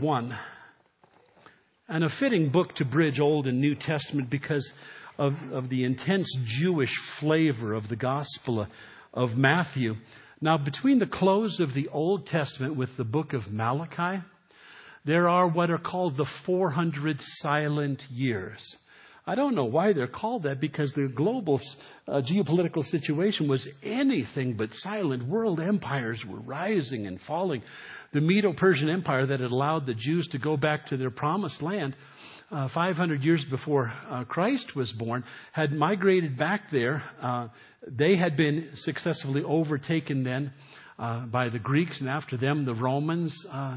1. And a fitting book to bridge Old and New Testament because of the intense Jewish flavor of the Gospel of Matthew. Now, between the close of the Old Testament with the book of Malachi, there are what are called the 400 silent years. I don't know why they're called that, because the global geopolitical situation was anything but silent. World empires were rising and falling. The Medo-Persian Empire that had allowed the Jews to go back to their promised land 500 years before Christ was born had migrated back there. They had been successfully overtaken then by the Greeks, and after them the Romans.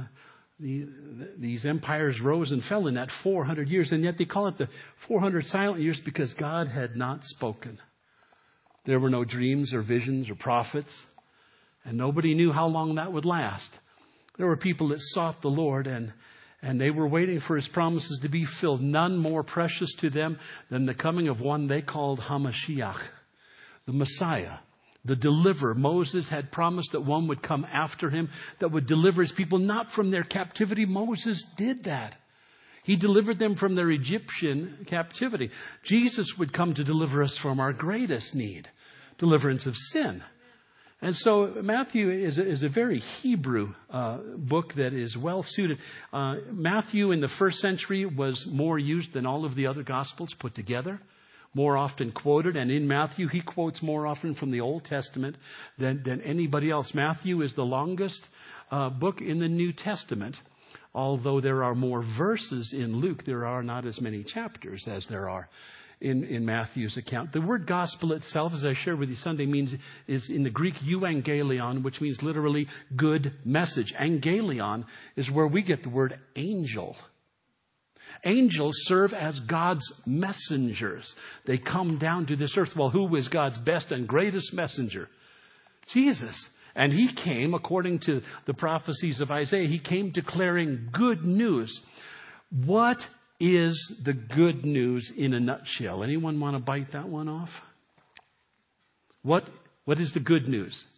These empires rose and fell in that 400 years, and yet they call it the 400 silent years because God had not spoken. There were no dreams or visions or prophets, and nobody knew how long that would last. There were people that sought the Lord, and they were waiting for His promises to be filled. None more precious to them than the coming of one they called Hamashiach, the Messiah. The deliverer. Moses had promised that one would come after him that would deliver his people not from their captivity. Moses did that. He delivered them from their Egyptian captivity. Jesus would come to deliver us from our greatest need, deliverance of sin. And so Matthew is a very Hebrew book that is well suited. Matthew in the first century was more used than all of the other Gospels put together. More often quoted, and in Matthew he quotes more often from the Old Testament than anybody else. Matthew is the longest book in the New Testament. Although there are more verses in Luke, there are not as many chapters as there are in Matthew's account. The word gospel itself, as I shared with you Sunday, is in the Greek euangelion, which means literally good message. Angelion is where we get the word angel. Angels serve as God's messengers. They come down to this earth. Well, who was God's best and greatest messenger? Jesus. And He came, according to the prophecies of Isaiah, He came declaring good news. What is the good news in a nutshell? Anyone want to bite that one off? What is the good news?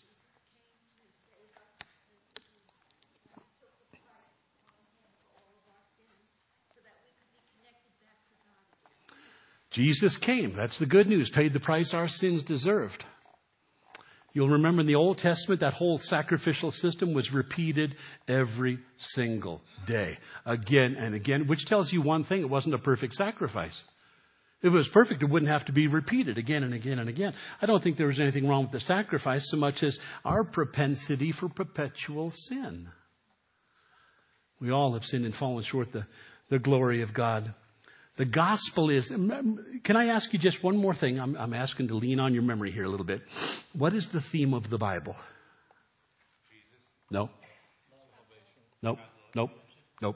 Jesus came. That's the good news. Paid the price our sins deserved. You'll remember in the Old Testament, that whole sacrificial system was repeated every single day. Again and again. Which tells you one thing. It wasn't a perfect sacrifice. If it was perfect, it wouldn't have to be repeated again and again and again. I don't think there was anything wrong with the sacrifice so much as our propensity for perpetual sin. We all have sinned and fallen short the glory of God. The gospel is, can I ask you just one more thing? I'm asking to lean on your memory here a little bit. What is the theme of the Bible? Jesus. No. Nope. Nope. Nope.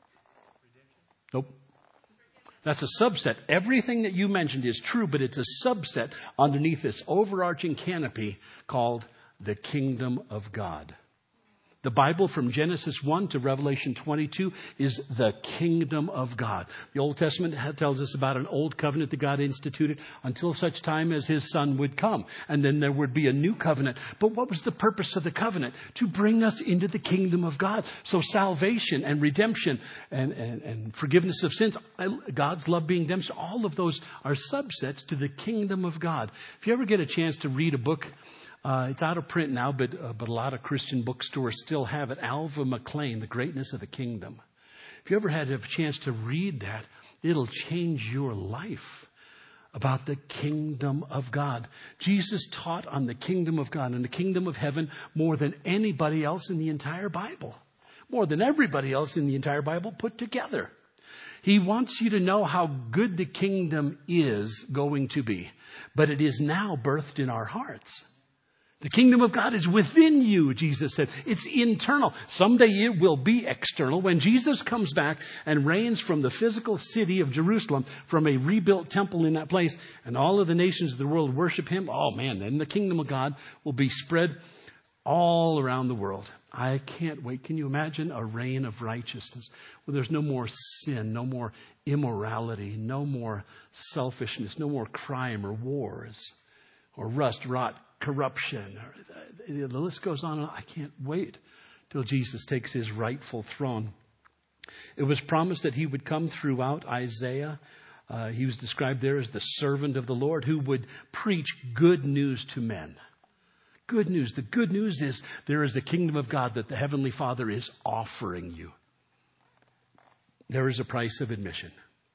Nope. That's a subset. Everything that you mentioned is true, but it's a subset underneath this overarching canopy called the kingdom of God. The Bible from Genesis 1 to Revelation 22 is the kingdom of God. The Old Testament tells us about an old covenant that God instituted until such time as His Son would come. And then there would be a new covenant. But what was the purpose of the covenant? To bring us into the kingdom of God. So salvation and redemption and forgiveness of sins, God's love being demonstrated, all of those are subsets to the kingdom of God. If you ever get a chance to read a book, it's out of print now, but a lot of Christian bookstores still have it. Alva McClain, The Greatness of the Kingdom. If you ever had a chance to read that, it'll change your life about the kingdom of God. Jesus taught on the kingdom of God and the kingdom of heaven more than anybody else in the entire Bible. More than everybody else in the entire Bible put together. He wants you to know how good the kingdom is going to be. But it is now birthed in our hearts. The kingdom of God is within you, Jesus said. It's internal. Someday it will be external. When Jesus comes back and reigns from the physical city of Jerusalem, from a rebuilt temple in that place, and all of the nations of the world worship Him, oh man, then the kingdom of God will be spread all around the world. I can't wait. Can you imagine a reign of righteousness where there's no more sin, no more immorality, no more selfishness, no more crime or wars or rust, rot, corruption. The list goes on. I can't wait till Jesus takes His rightful throne. It was promised that he would come throughout Isaiah. He was described there as the servant of the Lord who would preach good news to men. Good news. The good news is there is a kingdom of God that the Heavenly Father is offering you. There is a price of admission.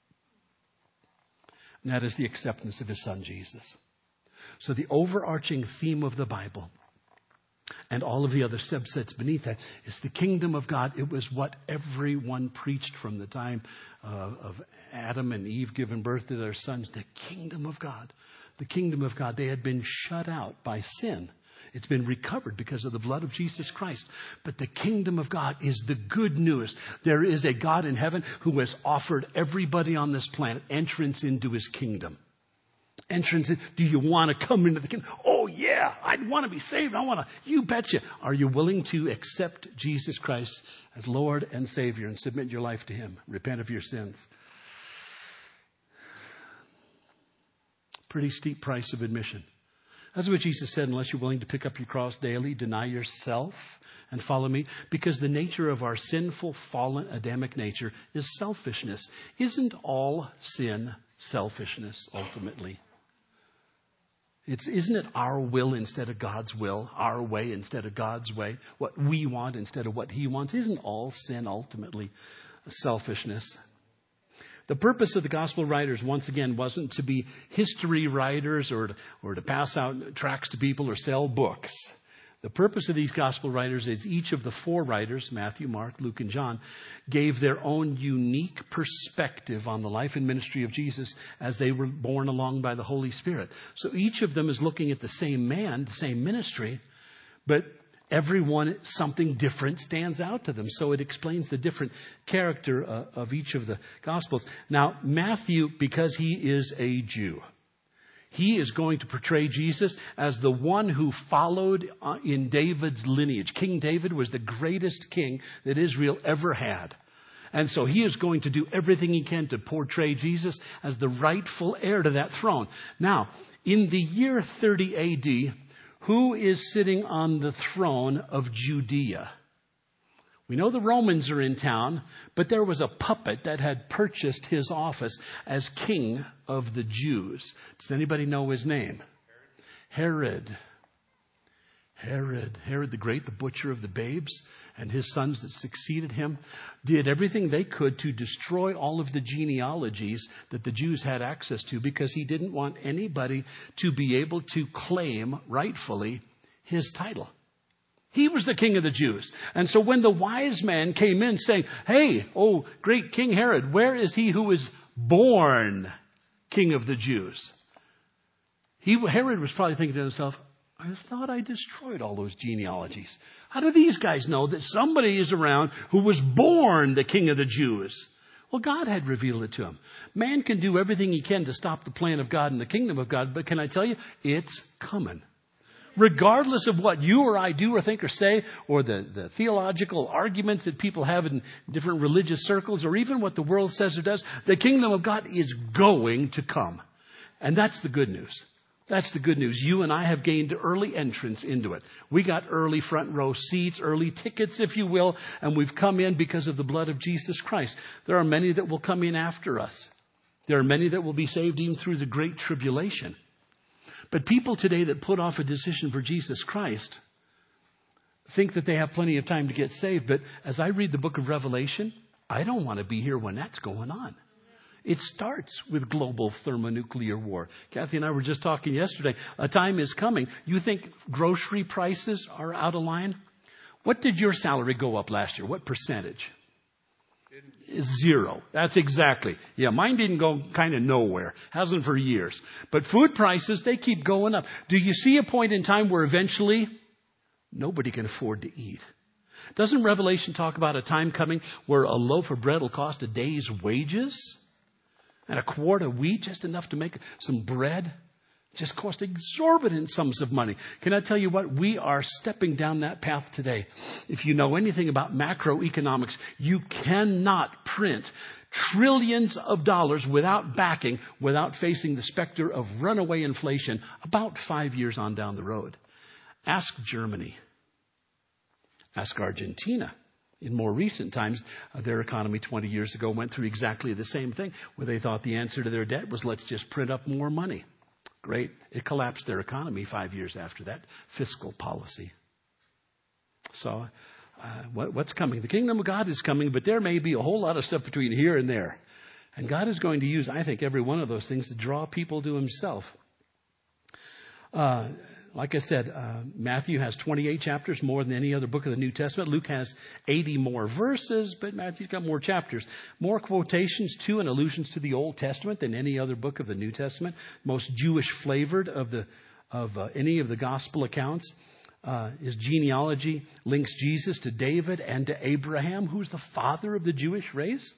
And that is the acceptance of His Son, Jesus. So the overarching theme of the Bible and all of the other subsets beneath that is the kingdom of God. It was what everyone preached from the time of Adam and Eve giving birth to their sons. The kingdom of God. The kingdom of God. They had been shut out by sin. It's been recovered because of the blood of Jesus Christ. But the kingdom of God is the good news. There is a God in heaven who has offered everybody on this planet entrance into His kingdom. Entrance in. Do you want to come into the kingdom? Oh, yeah. I want to be saved. You betcha. Are you willing to accept Jesus Christ as Lord and Savior and submit your life to Him? Repent of your sins. Pretty steep price of admission. That's what Jesus said, unless you're willing to pick up your cross daily, deny yourself, and follow me. Because the nature of our sinful, fallen, Adamic nature is selfishness. Isn't all sin selfishness, ultimately? Isn't it our will instead of God's will? Our way instead of God's way? What we want instead of what He wants? Isn't all sin ultimately selfishness? The purpose of the gospel writers, once again, wasn't to be history writers or to pass out tracts to people or sell books. The purpose of these gospel writers is each of the four writers, Matthew, Mark, Luke, and John, gave their own unique perspective on the life and ministry of Jesus as they were borne along by the Holy Spirit. So each of them is looking at the same man, the same ministry, but everyone, something different stands out to them. So it explains the different character of each of the Gospels. Now, Matthew, because he is a Jew, he is going to portray Jesus as the one who followed in David's lineage. King David was the greatest king that Israel ever had. And so he is going to do everything he can to portray Jesus as the rightful heir to that throne. Now, in the year 30 A.D., who is sitting on the throne of Judea? We know the Romans are in town, but there was a puppet that had purchased his office as king of the Jews. Does anybody know his name? Herod. Herod the Great, the butcher of the babes, and his sons that succeeded him, did everything they could to destroy all of the genealogies that the Jews had access to because he didn't want anybody to be able to claim rightfully his title. He was the king of the Jews. And so when the wise man came in saying, hey, oh, great King Herod, where is he who is born king of the Jews? Herod was probably thinking to himself, I thought I destroyed all those genealogies. How do these guys know that somebody is around who was born the king of the Jews? Well, God had revealed it to him. Man can do everything he can to stop the plan of God and the kingdom of God, but can I tell you, it's coming. Regardless of what you or I do or think or say, or the theological arguments that people have in different religious circles, or even what the world says or does, the kingdom of God is going to come. And that's the good news. That's the good news. You and I have gained early entrance into it. We got early front row seats, early tickets, if you will, and we've come in because of the blood of Jesus Christ. There are many that will come in after us. There are many that will be saved even through the great tribulation. But people today that put off a decision for Jesus Christ think that they have plenty of time to get saved. But as I read the book of Revelation, I don't want to be here when that's going on. It starts with global thermonuclear war. Kathy and I were just talking yesterday. A time is coming. You think grocery prices are out of line? What did your salary go up last year? What percentage? 0. That's exactly. Yeah, mine didn't go kind of nowhere. Hasn't for years. But food prices, they keep going up. Do you see a point in time where eventually nobody can afford to eat? Doesn't Revelation talk about a time coming where a loaf of bread will cost a day's wages? And a quart of wheat, just enough to make some bread, just cost exorbitant sums of money. Can I tell you what? We are stepping down that path today. If you know anything about macroeconomics, you cannot print trillions of dollars without backing, without facing the specter of runaway inflation about 5 years on down the road. Ask Germany. Ask Argentina. In more recent times, their economy 20 years ago went through exactly the same thing, where they thought the answer to their debt was let's just print up more money. Great. It collapsed their economy 5 years after that. Fiscal policy. So what's coming? The kingdom of God is coming, but there may be a whole lot of stuff between here and there. And God is going to use, I think, every one of those things to draw people to himself. Like I said, Matthew has 28 chapters, more than any other book of the New Testament. Luke has 80 more verses, but Matthew's got more chapters. More quotations to and allusions to the Old Testament than any other book of the New Testament. Most Jewish flavored of any of the gospel accounts. His genealogy links Jesus to David and to Abraham, who's the father of the Jewish race.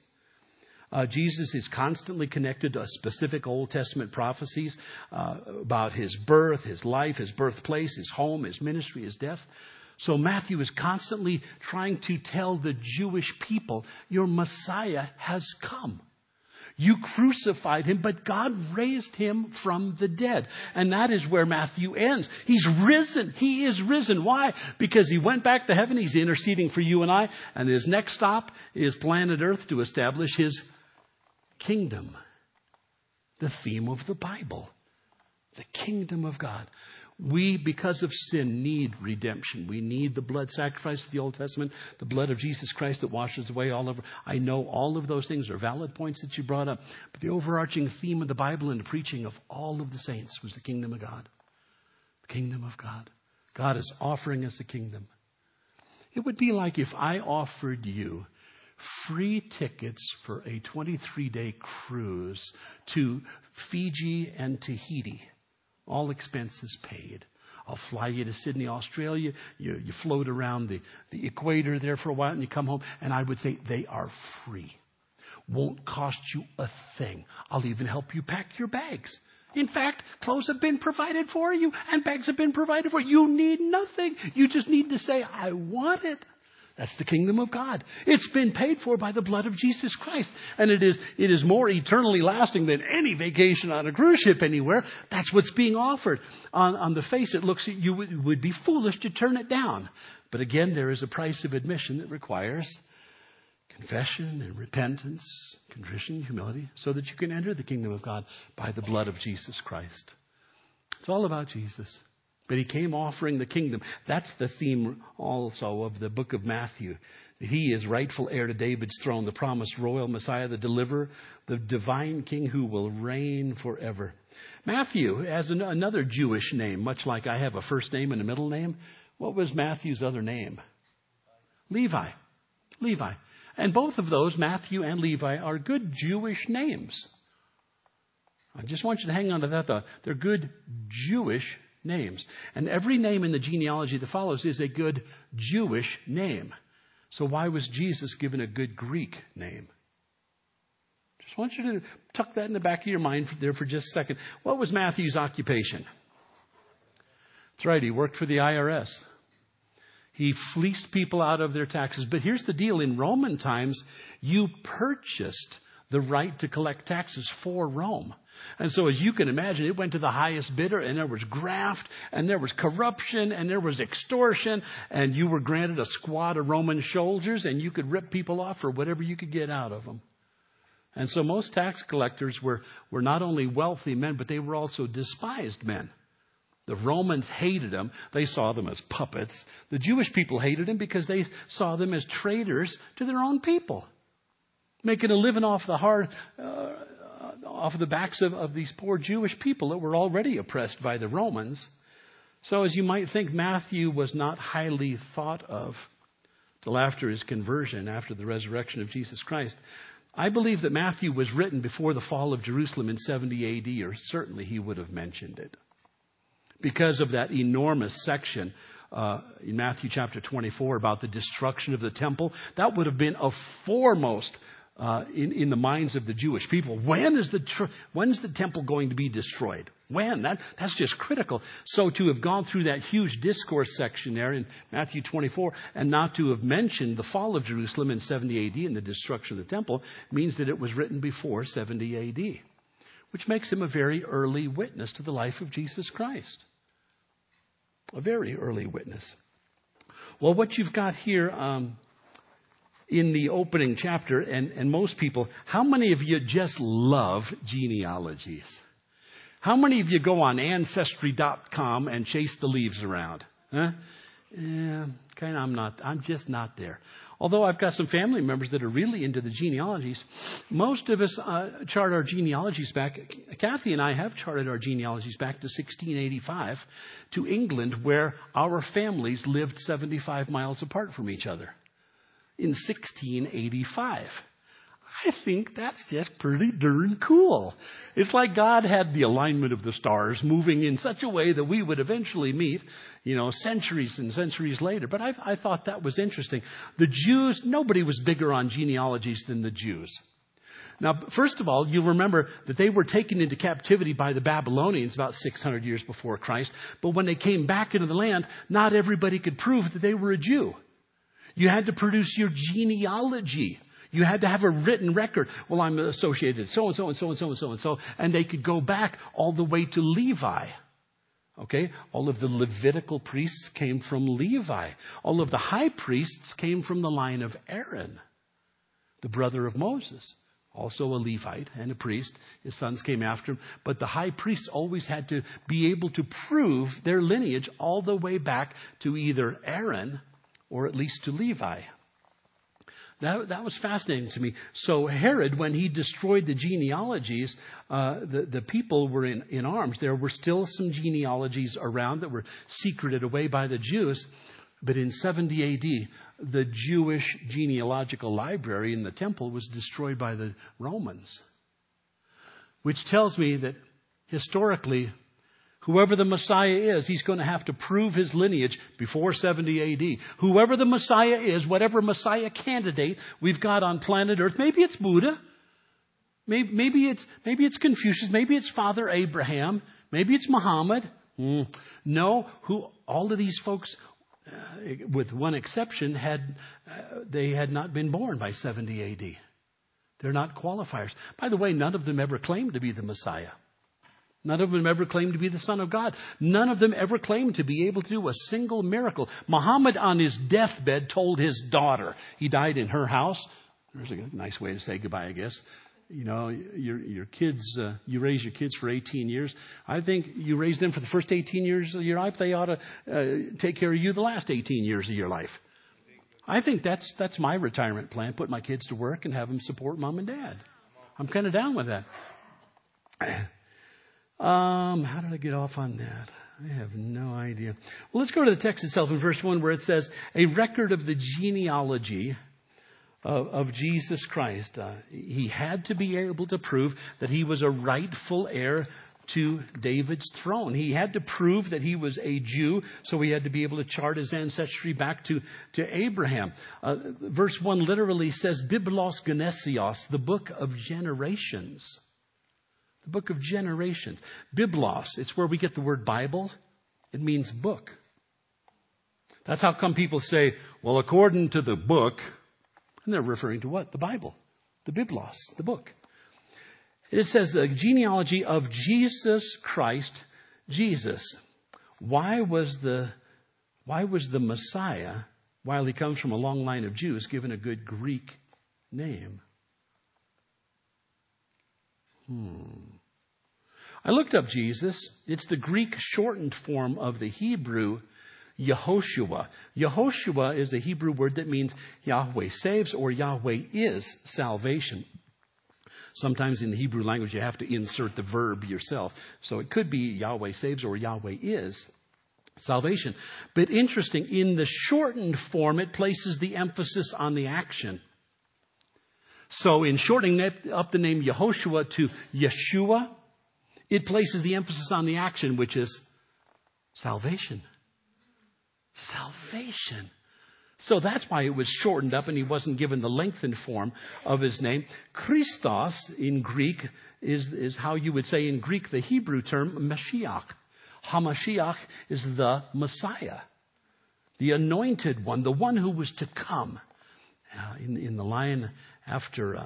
Jesus is constantly connected to specific Old Testament prophecies about his birth, his life, his birthplace, his home, his ministry, his death. So Matthew is constantly trying to tell the Jewish people, your Messiah has come. You crucified him, but God raised him from the dead. And that is where Matthew ends. He's risen. He is risen. Why? Because he went back to heaven. He's interceding for you and I. And his next stop is planet Earth to establish his kingdom. The theme of the Bible. The kingdom of God. We, because of sin, need redemption. We need the blood sacrifice of the Old Testament, the blood of Jesus Christ that washes away all over. I know all of those things are valid points that you brought up. But the overarching theme of the Bible and the preaching of all of the saints was the kingdom of God. The kingdom of God. God is offering us a kingdom. It would be like if I offered you free tickets for a 23-day cruise to Fiji and Tahiti. All expenses paid. I'll fly you to Sydney, Australia. You float around the equator there for a while and you come home. And I would say they are free. Won't cost you a thing. I'll even help you pack your bags. In fact, clothes have been provided for you and bags have been provided for you. You need nothing. You just need to say, I want it. That's the kingdom of God. It's been paid for by the blood of Jesus Christ. And it is more eternally lasting than any vacation on a cruise ship anywhere. That's what's being offered. On the face, it looks you would be foolish to turn it down. But again, there is a price of admission that requires confession and repentance, contrition, humility, so that you can enter the kingdom of God by the blood of Jesus Christ. It's all about Jesus. But he came offering the kingdom. That's the theme also of the book of Matthew. He is rightful heir to David's throne, the promised royal Messiah, the deliverer, the divine king who will reign forever. Matthew has another Jewish name, much like I have a first name and a middle name. What was Matthew's other name? Levi. Levi. And both of those, Matthew and Levi, are good Jewish names. I just want you to hang on to that thought. They're good Jewish names. And every name in the genealogy that follows is a good Jewish name. So why was Jesus given a good Greek name? Just want you to tuck that in the back of your mind there for just a second. What was Matthew's occupation? That's right, he worked for the IRS. He fleeced people out of their taxes. But here's the deal. In Roman times, you purchased the right to collect taxes for Rome. And so as you can imagine, it went to the highest bidder, and there was graft, and there was corruption, and there was extortion, and you were granted a squad of Roman soldiers, and you could rip people off for whatever you could get out of them. And so most tax collectors were not only wealthy men, but they were also despised men. The Romans hated them. They saw them as puppets. The Jewish people hated them because they saw them as traitors to their own people, making a living off the backs of these poor Jewish people that were already oppressed by the Romans. So as you might think, Matthew was not highly thought of till after his conversion, after the resurrection of Jesus Christ. I believe that Matthew was written before the fall of Jerusalem in 70 AD, or certainly he would have mentioned it. Because of that enormous section in Matthew chapter 24 about the destruction of the temple, that would have been a foremost in the minds of the Jewish people. When is the temple going to be destroyed? When? That's just critical. So to have gone through that huge discourse section there in Matthew 24 and not to have mentioned the fall of Jerusalem in 70 AD and the destruction of the temple means that it was written before 70 AD, which makes him a very early witness to the life of Jesus Christ. A very early witness. Well, what you've got here in the opening chapter, and most people, how many of you just love genealogies? How many of you go on Ancestry.com and chase the leaves around? Huh? Yeah, kind of. I'm just not there. Although I've got some family members that are really into the genealogies. Most of us chart our genealogies back. Kathy and I have charted our genealogies back to 1685 to England, where our families lived 75 miles apart from each other. In 1685. I think that's just pretty darn cool. It's like God had the alignment of the stars moving in such a way that we would eventually meet, centuries and centuries later. But I thought that was interesting. The Jews, nobody was bigger on genealogies than the Jews. Now, first of all, you remember that they were taken into captivity by the Babylonians about 600 years before Christ. But when they came back into the land, not everybody could prove that they were a Jew. You had to produce your genealogy. You had to have a written record. Well, I'm associated so-and-so and so-and-so and so-and-so. And they could go back all the way to Levi. Okay? All of the Levitical priests came from Levi. All of the high priests came from the line of Aaron, the brother of Moses. Also a Levite and a priest. His sons came after him. But the high priests always had to be able to prove their lineage all the way back to either Aaron or at least to Levi. That was fascinating to me. So Herod, when he destroyed the genealogies, the people were in arms. There were still some genealogies around that were secreted away by the Jews. But in 70 AD, the Jewish genealogical library in the temple was destroyed by the Romans. Which tells me that historically, whoever the Messiah is, he's going to have to prove his lineage before 70 AD. Whoever the Messiah is, whatever Messiah candidate we've got on planet Earth, maybe it's Buddha, maybe it's Confucius, maybe it's Father Abraham, maybe it's Muhammad. No, all of these folks, with one exception, had not been born by 70 AD. They're not qualifiers. By the way, none of them ever claimed to be the Messiah. None of them ever claimed to be the Son of God. None of them ever claimed to be able to do a single miracle. Muhammad on his deathbed told his daughter, he died in her house. There's a nice way to say goodbye, I guess. Your kids, you raise your kids for 18 years. I think you raise them for the first 18 years of your life. They ought to take care of you the last 18 years of your life. I think that's my retirement plan. Put my kids to work and have them support mom and dad. I'm kind of down with that. How did I get off on that? I have no idea. Well, let's go to the text itself in verse 1 where it says, a record of the genealogy of Jesus Christ. He had to be able to prove that he was a rightful heir to David's throne. He had to prove that he was a Jew, so he had to be able to chart his ancestry back to Abraham. Verse 1 literally says, Biblos Genesios, the book of generations. The book of generations. Biblos, it's where we get the word Bible. It means book. That's how come people say, well, according to the book, and they're referring to what? The Bible. The Biblos, the book. It says the genealogy of Jesus Christ, Jesus. Why was the Messiah, while he comes from a long line of Jews, given a good Greek name? I looked up Jesus. It's the Greek shortened form of the Hebrew Yehoshua. Yehoshua is a Hebrew word that means Yahweh saves or Yahweh is salvation. Sometimes in the Hebrew language you have to insert the verb yourself. So it could be Yahweh saves or Yahweh is salvation. But interesting, in the shortened form it places the emphasis on the action. So in shortening up the name Yehoshua to Yeshua, it places the emphasis on the action, which is salvation. Salvation. So that's why it was shortened up and he wasn't given the lengthened form of his name. Christos in Greek is how you would say in Greek the Hebrew term Mashiach. HaMashiach is the Messiah, the anointed one, the one who was to come. In the line after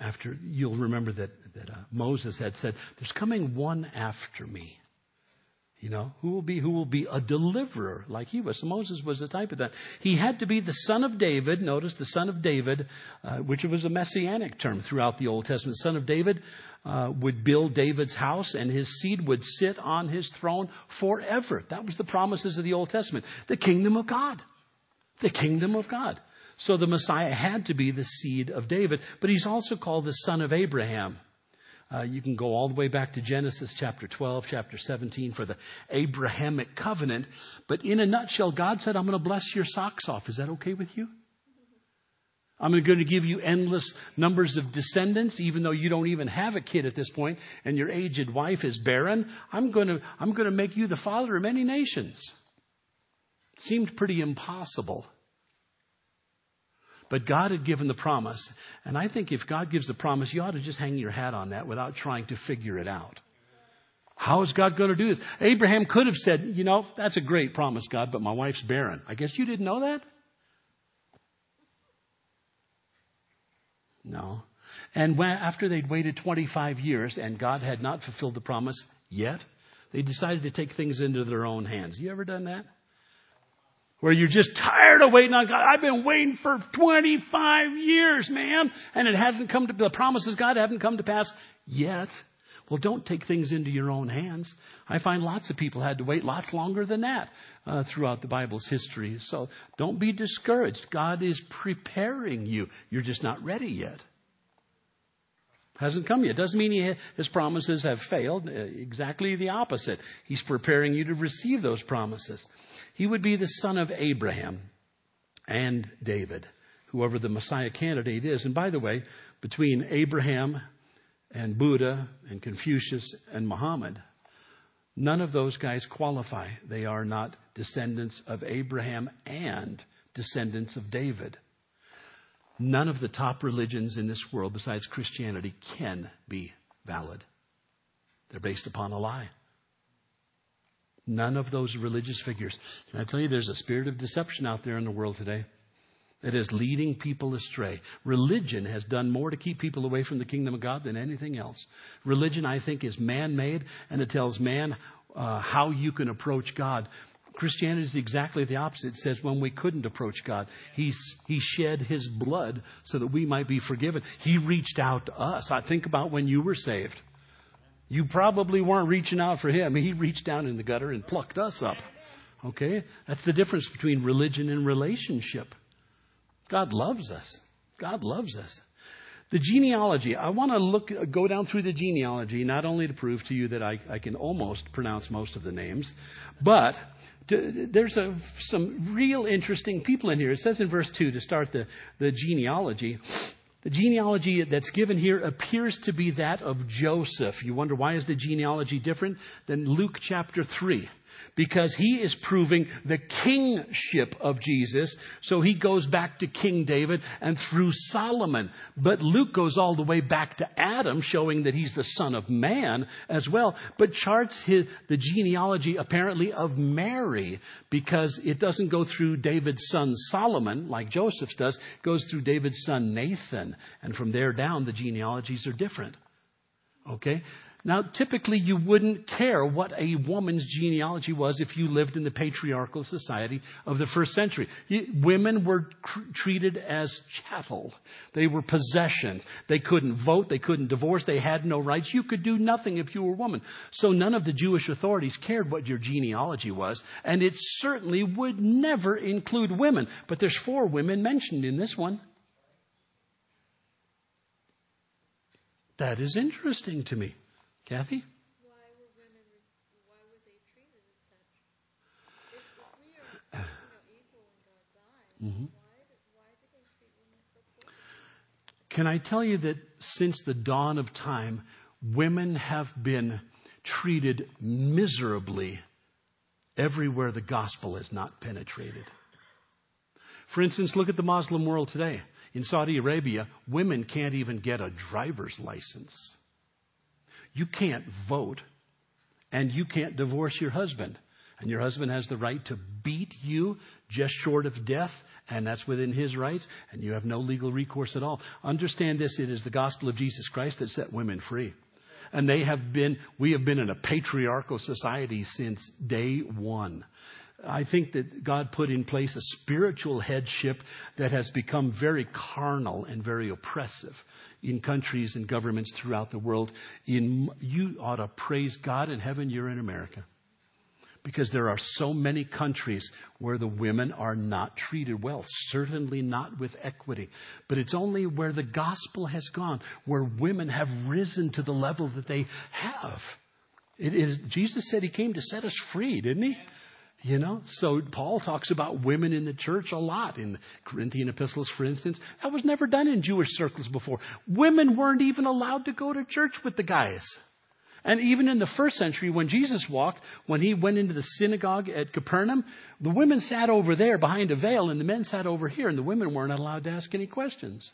you'll remember that Moses had said, there's coming one after me Who will be a deliverer like he was. So Moses was the type of that. He had to be the son of David. Notice the son of David, which was a messianic term throughout the Old Testament. Son of David would build David's house, and his seed would sit on his throne forever. That was the promises of the Old Testament. The kingdom of God. The kingdom of God. So the Messiah had to be the seed of David, but he's also called the son of Abraham. You can go all the way back to Genesis chapter 12, chapter 17 for the Abrahamic covenant. But in a nutshell, God said, I'm going to bless your socks off. Is that okay with you? I'm going to give you endless numbers of descendants, even though you don't even have a kid at this point and your aged wife is barren. I'm going to make you the father of many nations. Seemed pretty impossible. But God had given the promise. And I think if God gives the promise, you ought to just hang your hat on that without trying to figure it out. How is God going to do this? Abraham could have said, that's a great promise, God, but my wife's barren. I guess you didn't know that? No. And after they'd waited 25 years and God had not fulfilled the promise yet, they decided to take things into their own hands. You ever done that? Where you're just tired of waiting on God. I've been waiting for 25 years, man. And the promises of God haven't come to pass yet. Well, don't take things into your own hands. I find lots of people had to wait lots longer than that throughout the Bible's history. So don't be discouraged. God is preparing you. You're just not ready yet. Hasn't come yet. Doesn't mean his promises have failed. Exactly the opposite. He's preparing you to receive those promises. He would be the son of Abraham and David, whoever the Messiah candidate is. And by the way, between Abraham and Buddha and Confucius and Muhammad, none of those guys qualify. They are not descendants of Abraham and descendants of David. None of the top religions in this world besides Christianity can be valid. They're based upon a lie. None of those religious figures. Can I tell you, there's a spirit of deception out there in the world today that is leading people astray. Religion has done more to keep people away from the kingdom of God than anything else. Religion, I think, is man-made, and it tells man how you can approach God. Christianity is exactly the opposite. It says when we couldn't approach God, He shed His blood so that we might be forgiven. He reached out to us. I think about when you were saved. You probably weren't reaching out for Him. He reached down in the gutter and plucked us up. Okay? That's the difference between religion and relationship. God loves us. God loves us. The genealogy. I want to go down through the genealogy, not only to prove to you that I can almost pronounce most of the names, but there's some real interesting people in here. It says in verse 2 to start the genealogy. The genealogy that's given here appears to be that of Joseph. You wonder, why is the genealogy different than Luke chapter 3? Because he is proving the kingship of Jesus. So he goes back to King David and through Solomon. But Luke goes all the way back to Adam, showing that he's the son of man as well. But charts the genealogy apparently of Mary, because it doesn't go through David's son Solomon like Joseph's does. It goes through David's son Nathan. And from there down, the genealogies are different. Okay? Now, typically, you wouldn't care what a woman's genealogy was if you lived in the patriarchal society of the first century. Women were treated as chattel. They were possessions. They couldn't vote. They couldn't divorce. They had no rights. You could do nothing if you were a woman. So none of the Jewish authorities cared what your genealogy was. And it certainly would never include women. But there's 4 women mentioned in this one. That is interesting to me. Kathy? Why were they treated as such? If we are equal in God's eyes, why do they treat women so poorly? Can I tell you that since the dawn of time, women have been treated miserably everywhere the gospel is not penetrated? For instance, look at the Muslim world today. In Saudi Arabia, women can't even get a driver's license. You can't vote, and you can't divorce your husband. And your husband has the right to beat you just short of death, and that's within his rights, and you have no legal recourse at all. Understand this, it is the gospel of Jesus Christ that set women free. And we have been in a patriarchal society since day one. I think that God put in place a spiritual headship that has become very carnal and very oppressive in countries and governments throughout the world. You ought to praise God in heaven you're in America. Because there are so many countries where the women are not treated well. Certainly not with equity. But it's only where the gospel has gone, where women have risen to the level that they have. Jesus said he came to set us free, didn't he? You know, so Paul talks about women in the church a lot in the Corinthian epistles, for instance. That was never done in Jewish circles before. Women weren't even allowed to go to church with the guys. And even in the first century, when Jesus walked, when he went into the synagogue at Capernaum, the women sat over there behind a veil and the men sat over here, and the women weren't allowed to ask any questions.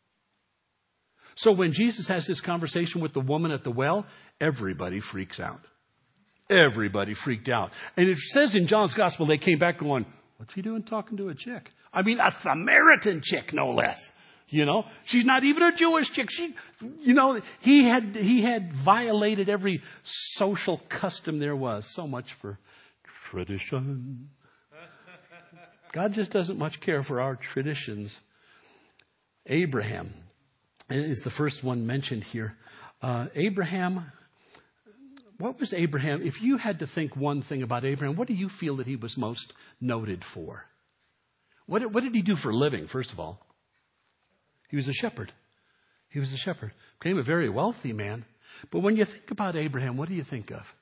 So when Jesus has this conversation with the woman at the well, everybody freaks out. Everybody freaked out. And it says in John's gospel, they came back going, what's he doing talking to a chick? I mean, a Samaritan chick, no less. You know, she's not even a Jewish chick. He had violated every social custom there was. So much for tradition. God just doesn't much care for our traditions. Abraham is the first one mentioned here. Abraham, what was Abraham? If you had to think one thing about Abraham, what do you feel that he was most noted for? What did he do for a living, first of all? He was a shepherd. He was a shepherd. Became a very wealthy man. But when you think about Abraham, what do you think of?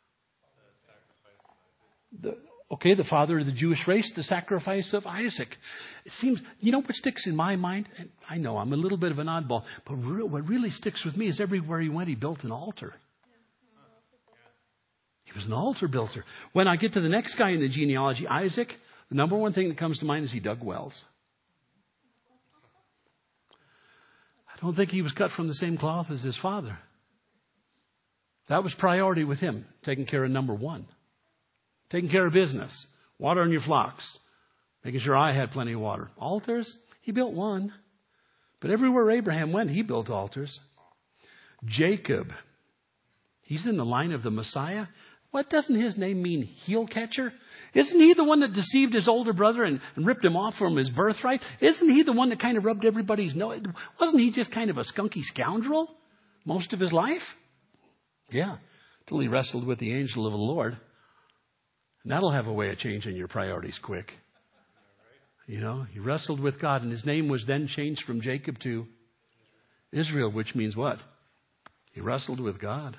The father of the Jewish race, the sacrifice of Isaac. It seems, you know what sticks in my mind? And I know I'm a little bit of an oddball, but what really sticks with me is everywhere he went, he built an altar. He was an altar builder. When I get to the next guy in the genealogy, Isaac, the number one thing that comes to mind is he dug wells. I don't think he was cut from the same cloth as his father. That was priority with him, taking care of number one. Taking care of business, watering your flocks, making sure I had plenty of water. Altars, he built one. But everywhere Abraham went, he built altars. Jacob, he's in the line of the Messiah. What doesn't his name mean? Heel catcher? Isn't he the one that deceived his older brother and ripped him off from his birthright? Isn't he the one that kind of rubbed everybody's nose? Wasn't he just kind of a skunky scoundrel most of his life? Yeah, till he wrestled with the angel of the Lord. And that'll have a way of changing your priorities quick. You know, he wrestled with God, and his name was then changed from Jacob to Israel, which means what? He wrestled with God.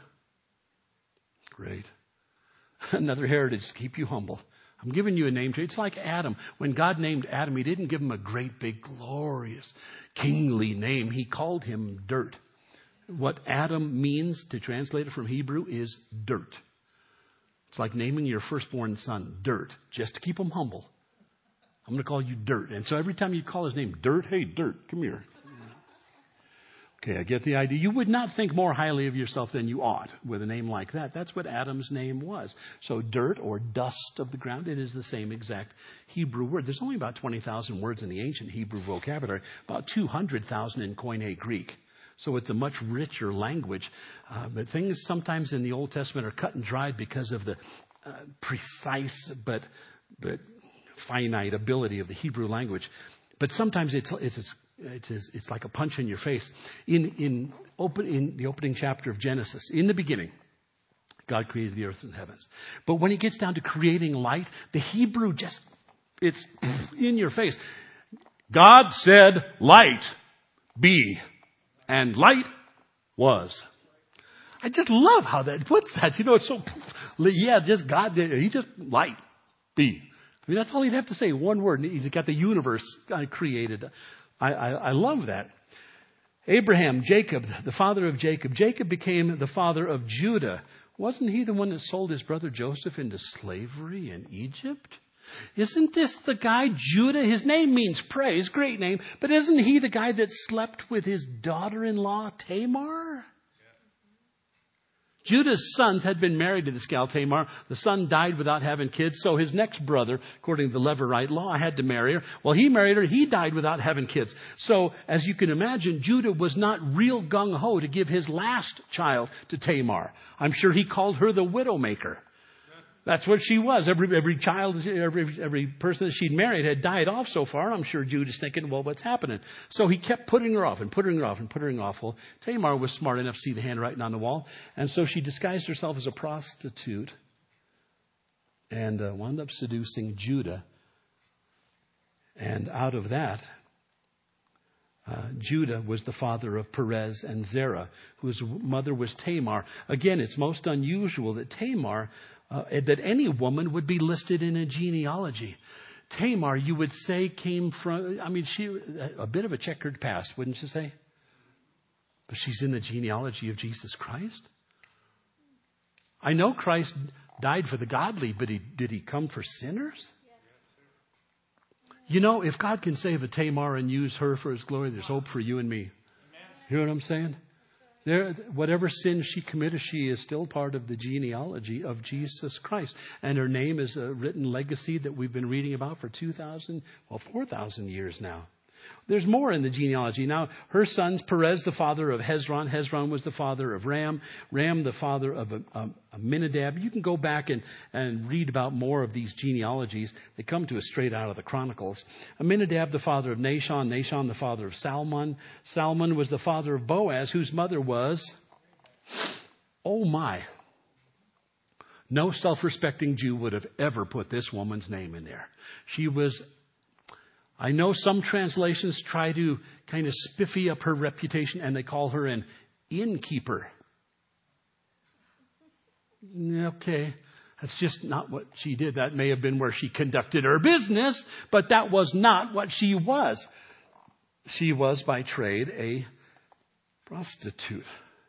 Great. Another heritage to keep you humble. I'm giving you a name change. It's like Adam. When God named Adam, he didn't give him a great, big, glorious, kingly name. He called him dirt. What Adam means, to translate it from Hebrew, is dirt. It's like naming your firstborn son dirt, just to keep him humble. I'm going to call you dirt. And so every time you call his name dirt, hey, dirt, come here. Okay, I get the idea. You would not think more highly of yourself than you ought with a name like that. That's what Adam's name was. So dirt or dust of the ground, it is the same exact Hebrew word. There's only about 20,000 words in the ancient Hebrew vocabulary, about 200,000 in Koine Greek. So it's a much richer language. But things sometimes in the Old Testament are cut and dried because of the precise but finite ability of the Hebrew language. But sometimes it's like a punch in your face. In the opening chapter of Genesis, in the beginning, God created the earth and the heavens. But when he gets down to creating light, the Hebrew it's in your face. God said, light be. And light was. I just love how that puts that. You know, it's so, just God did. He just, light be. I mean, that's all he'd have to say. One word. He's got the universe created. I love that. Abraham, Jacob, the father of Jacob. Jacob became the father of Judah. Wasn't he the one that sold his brother Joseph into slavery in Egypt? Isn't this the guy, Judah? His name means praise, great name. But isn't he the guy that slept with his daughter-in-law, Tamar? Judah's sons had been married to this gal Tamar. The son died without having kids, so his next brother, according to the Levirate law, had to marry her. Well, he married her. He died without having kids. So, as you can imagine, Judah was not real gung-ho to give his last child to Tamar. I'm sure he called her the widowmaker. That's what she was. Every child, every person that she'd married had died off so far. And I'm sure Judah's thinking, well, what's happening? So he kept putting her off and putting her off and putting her off. Well, Tamar was smart enough to see the handwriting on the wall. And so she disguised herself as a prostitute and wound up seducing Judah. And out of that, Judah was the father of Perez and Zerah, whose mother was Tamar. Again, it's most unusual that that any woman would be listed in a genealogy. Tamar, you would say, came from, she a bit of a checkered past, wouldn't you say? But she's in the genealogy of Jesus Christ. I know Christ died for the godly, but did he come for sinners? You know, if God can save a Tamar and use her for his glory, there's hope for you and me. You know what I'm saying? Whatever sin she committed, she is still part of the genealogy of Jesus Christ. And her name is a written legacy that we've been reading about for 4,000 years now. There's more in the genealogy. Now, her sons, Perez, the father of Hezron. Hezron was the father of Ram. Ram, the father of Amminadab. You can go back and read about more of these genealogies. They come to us straight out of the Chronicles. Amminadab, the father of Nahshon. Nahshon, the father of Salmon. Salmon was the father of Boaz, whose mother was... Oh my. No self-respecting Jew would have ever put this woman's name in there. She was... I know some translations try to kind of spiffy up her reputation and they call her an innkeeper. Okay, that's just not what she did. That may have been where she conducted her business, but that was not what she was. She was by trade a prostitute.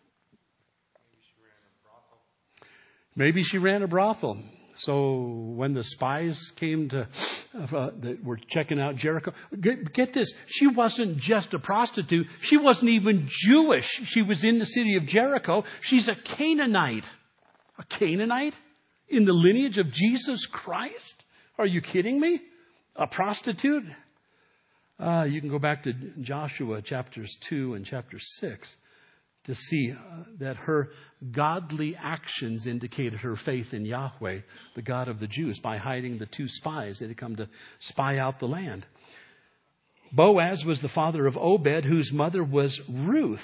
Maybe she ran a brothel. So when the spies came that were checking out Jericho, get this, she wasn't just a prostitute. She wasn't even Jewish. She was in the city of Jericho. She's a Canaanite. A Canaanite? In the lineage of Jesus Christ? Are you kidding me? A prostitute? You can go back to Joshua chapters 2 and chapter 6. To see that her godly actions indicated her faith in Yahweh, the God of the Jews, by hiding the two spies that had come to spy out the land. Boaz was the father of Obed, whose mother was Ruth.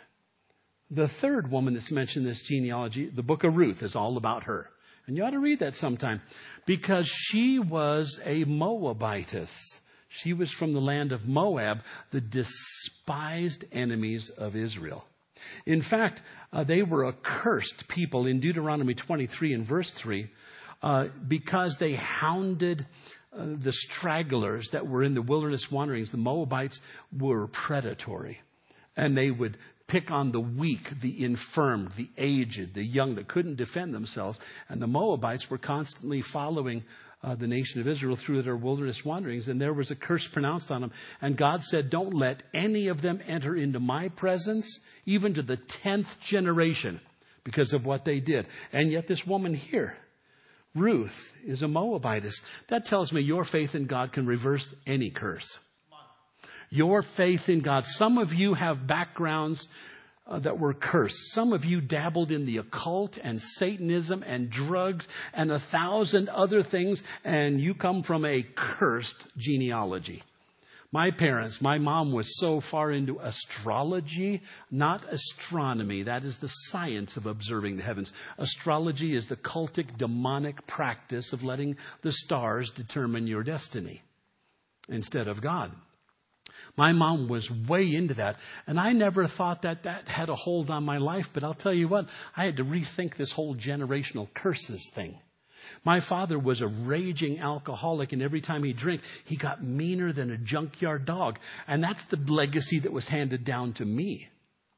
The third woman that's mentioned in this genealogy, the book of Ruth, is all about her. And you ought to read that sometime. Because she was a Moabitess. She was from the land of Moab, the despised enemies of Israel. In fact, they were a cursed people in Deuteronomy 23 and verse 3 because they hounded the stragglers that were in the wilderness wanderings. The Moabites were predatory, and they would pick on the weak, the infirm, the aged, the young that couldn't defend themselves. And the Moabites were constantly following the nation of Israel through their wilderness wanderings, and there was a curse pronounced on them. And God said, don't let any of them enter into my presence, even to the 10th generation, because of what they did. And yet this woman here, Ruth, is a Moabitess. That tells me your faith in God can reverse any curse. Your faith in God. Some of you have backgrounds that were cursed. Some of you dabbled in the occult and Satanism and drugs and 1,000 other things, and you come from a cursed genealogy. My parents, my mom was so far into astrology, not astronomy. That is the science of observing the heavens. Astrology is the cultic, demonic practice of letting the stars determine your destiny instead of God. My mom was way into that, and I never thought that had a hold on my life. But I'll tell you what, I had to rethink this whole generational curses thing. My father was a raging alcoholic, and every time he drank, he got meaner than a junkyard dog. And that's the legacy that was handed down to me.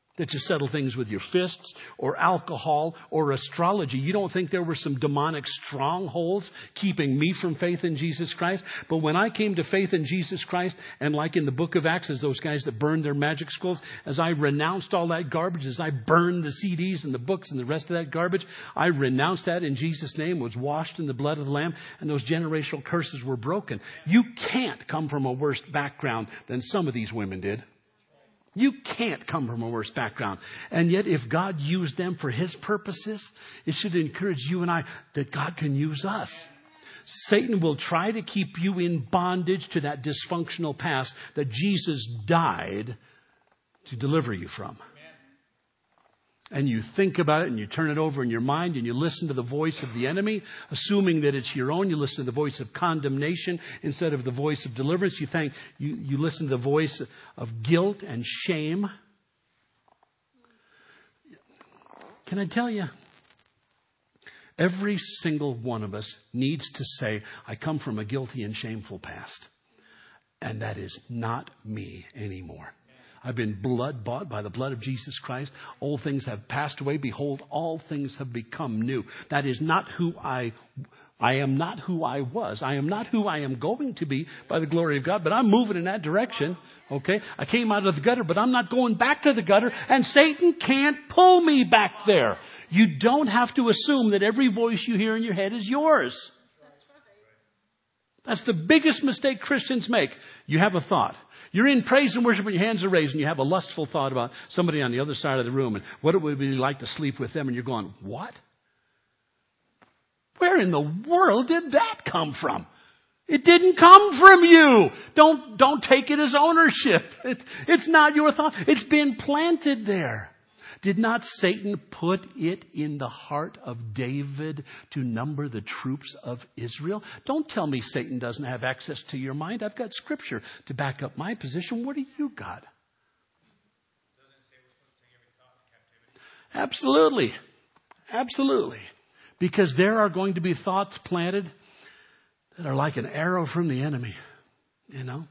that you settle things with your fists or alcohol or astrology. You don't think there were some demonic strongholds keeping me from faith in Jesus Christ? But when I came to faith in Jesus Christ, and like in the book of Acts, as those guys that burned their magic scrolls, as I renounced all that garbage, as I burned the CDs and the books and the rest of that garbage, I renounced that in Jesus' name, was washed in the blood of the Lamb, and those generational curses were broken. You can't come from a worse background than some of these women did. You can't come from a worse background. And yet, if God used them for His purposes, it should encourage you and I that God can use us. Satan will try to keep you in bondage to that dysfunctional past that Jesus died to deliver you from. And you think about it and you turn it over in your mind and you listen to the voice of the enemy, assuming that it's your own. You listen to the voice of condemnation instead of the voice of deliverance. You listen to the voice of guilt and shame. Can I tell you? Every single one of us needs to say, I come from a guilty and shameful past. And that is not me anymore. I've been blood bought by the blood of Jesus Christ. Old things have passed away. Behold, all things have become new. That is not who I am not who I was. I am not who I am going to be by the glory of God, but I'm moving in that direction. Okay? I came out of the gutter, but I'm not going back to the gutter, and Satan can't pull me back there. You don't have to assume that every voice you hear in your head is yours. That's the biggest mistake Christians make. You have a thought. You're in praise and worship and your hands are raised and you have a lustful thought about somebody on the other side of the room and what it would be like to sleep with them, and you're going, what? Where in the world did that come from? It didn't come from you. Don't take it as ownership. It's not your thought. It's been planted there. Did not Satan put it in the heart of David to number the troops of Israel? Don't tell me Satan doesn't have access to your mind. I've got Scripture to back up my position. What do you got? Absolutely. Absolutely. Because there are going to be thoughts planted that are like an arrow from the enemy. You know?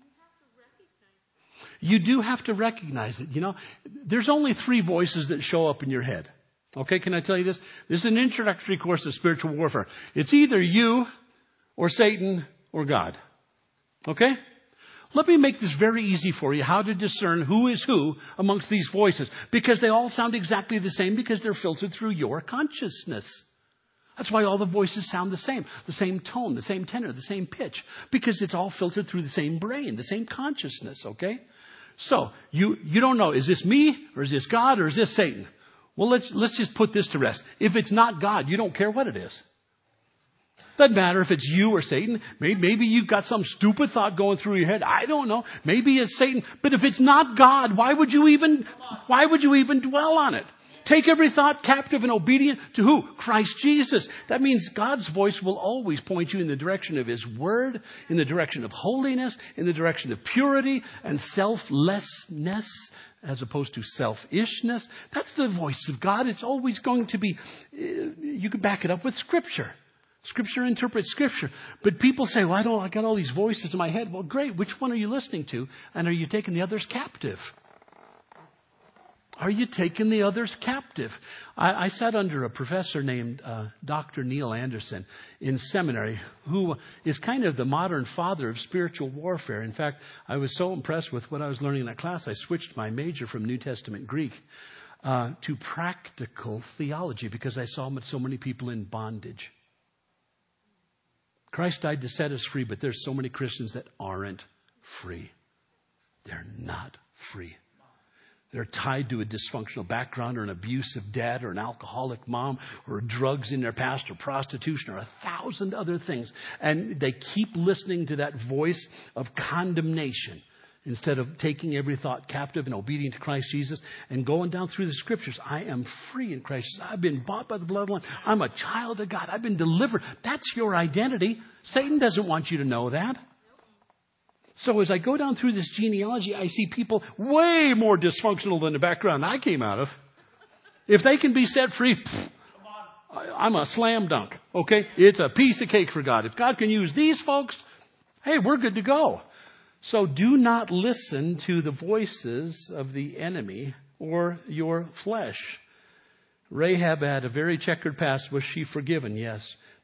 You do have to recognize it. You know, there's only 3 voices that show up in your head. Okay, can I tell you this? This is an introductory course to spiritual warfare. It's either you or Satan or God. Okay? Let me make this very easy for you, how to discern who is who amongst these voices. Because they all sound exactly the same because they're filtered through your consciousness. That's why all the voices sound the same tone, the same tenor, the same pitch. Because it's all filtered through the same brain, the same consciousness, okay? So, you don't know, is this me or is this God or is this Satan? Well, let's just put this to rest. If it's not God, you don't care what it is. Doesn't matter if it's you or Satan. Maybe you've got some stupid thought going through your head. I don't know. Maybe it's Satan. But if it's not God, why would you even dwell on it? Take every thought captive and obedient to who? Christ Jesus. That means God's voice will always point you in the direction of His Word, in the direction of holiness, in the direction of purity and selflessness as opposed to selfishness. That's the voice of God. It's always going to be, you can back it up with Scripture. Scripture interprets Scripture. But people say, well, I got all these voices in my head. Well, great. Which one are you listening to? And are you taking the others captive? Are you taking the others captive? I sat under a professor named Dr. Neil Anderson in seminary, who is kind of the modern father of spiritual warfare. In fact, I was so impressed with what I was learning in that class, I switched my major from New Testament Greek to practical theology because I saw so many people in bondage. Christ died to set us free, but there's so many Christians that aren't free. They're not free. They're tied to a dysfunctional background or an abusive dad or an alcoholic mom or drugs in their past or prostitution or 1,000 other things. And they keep listening to that voice of condemnation instead of taking every thought captive and obedient to Christ Jesus and going down through the Scriptures. I am free in Christ. I've been bought by the blood of the Lamb. I'm a child of God. I've been delivered. That's your identity. Satan doesn't want you to know that. So as I go down through this genealogy, I see people way more dysfunctional than the background I came out of. If they can be set free, I'm a slam dunk. Okay? It's a piece of cake for God. If God can use these folks, hey, we're good to go. So do not listen to the voices of the enemy or your flesh? Rahab had a very checkered past. Was she forgiven? Yes.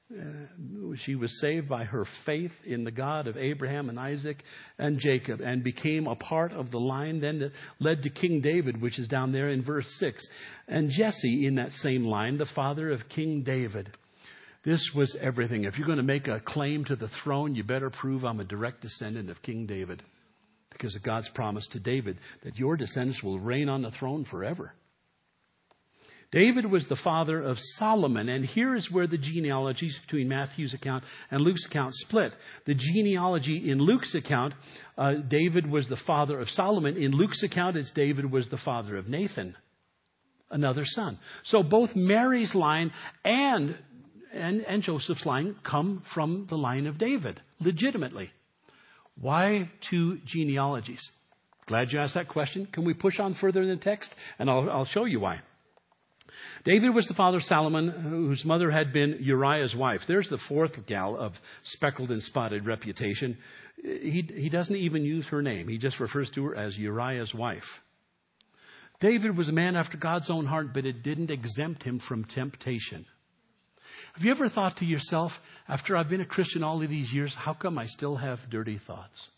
She was saved by her faith in the God of Abraham and Isaac and Jacob, and became a part of the line then that led to King David, which is down there in verse 6. And Jesse in that same line, the father of King David. This was everything. If you're going to make a claim to the throne, you better prove I'm a direct descendant of King David, because of God's promise to David that your descendants will reign on the throne forever. David was the father of Solomon, and here is where the genealogies between Matthew's account and Luke's account split. The genealogy in Luke's account, David was the father of Solomon. In Luke's account, it's David was the father of Nathan, another son. So both Mary's line and Joseph's line come from the line of David, legitimately. Why two genealogies? Glad you asked that question. Can we push on further in the text? And I'll show you why. David was the father of Solomon, whose mother had been Uriah's wife. There's the fourth gal of speckled and spotted reputation. He doesn't even use her name. He just refers to her as Uriah's wife. David was a man after God's own heart, but it didn't exempt him from temptation. Have you ever thought to yourself, after I've been a Christian all of these years, how come I still have dirty thoughts?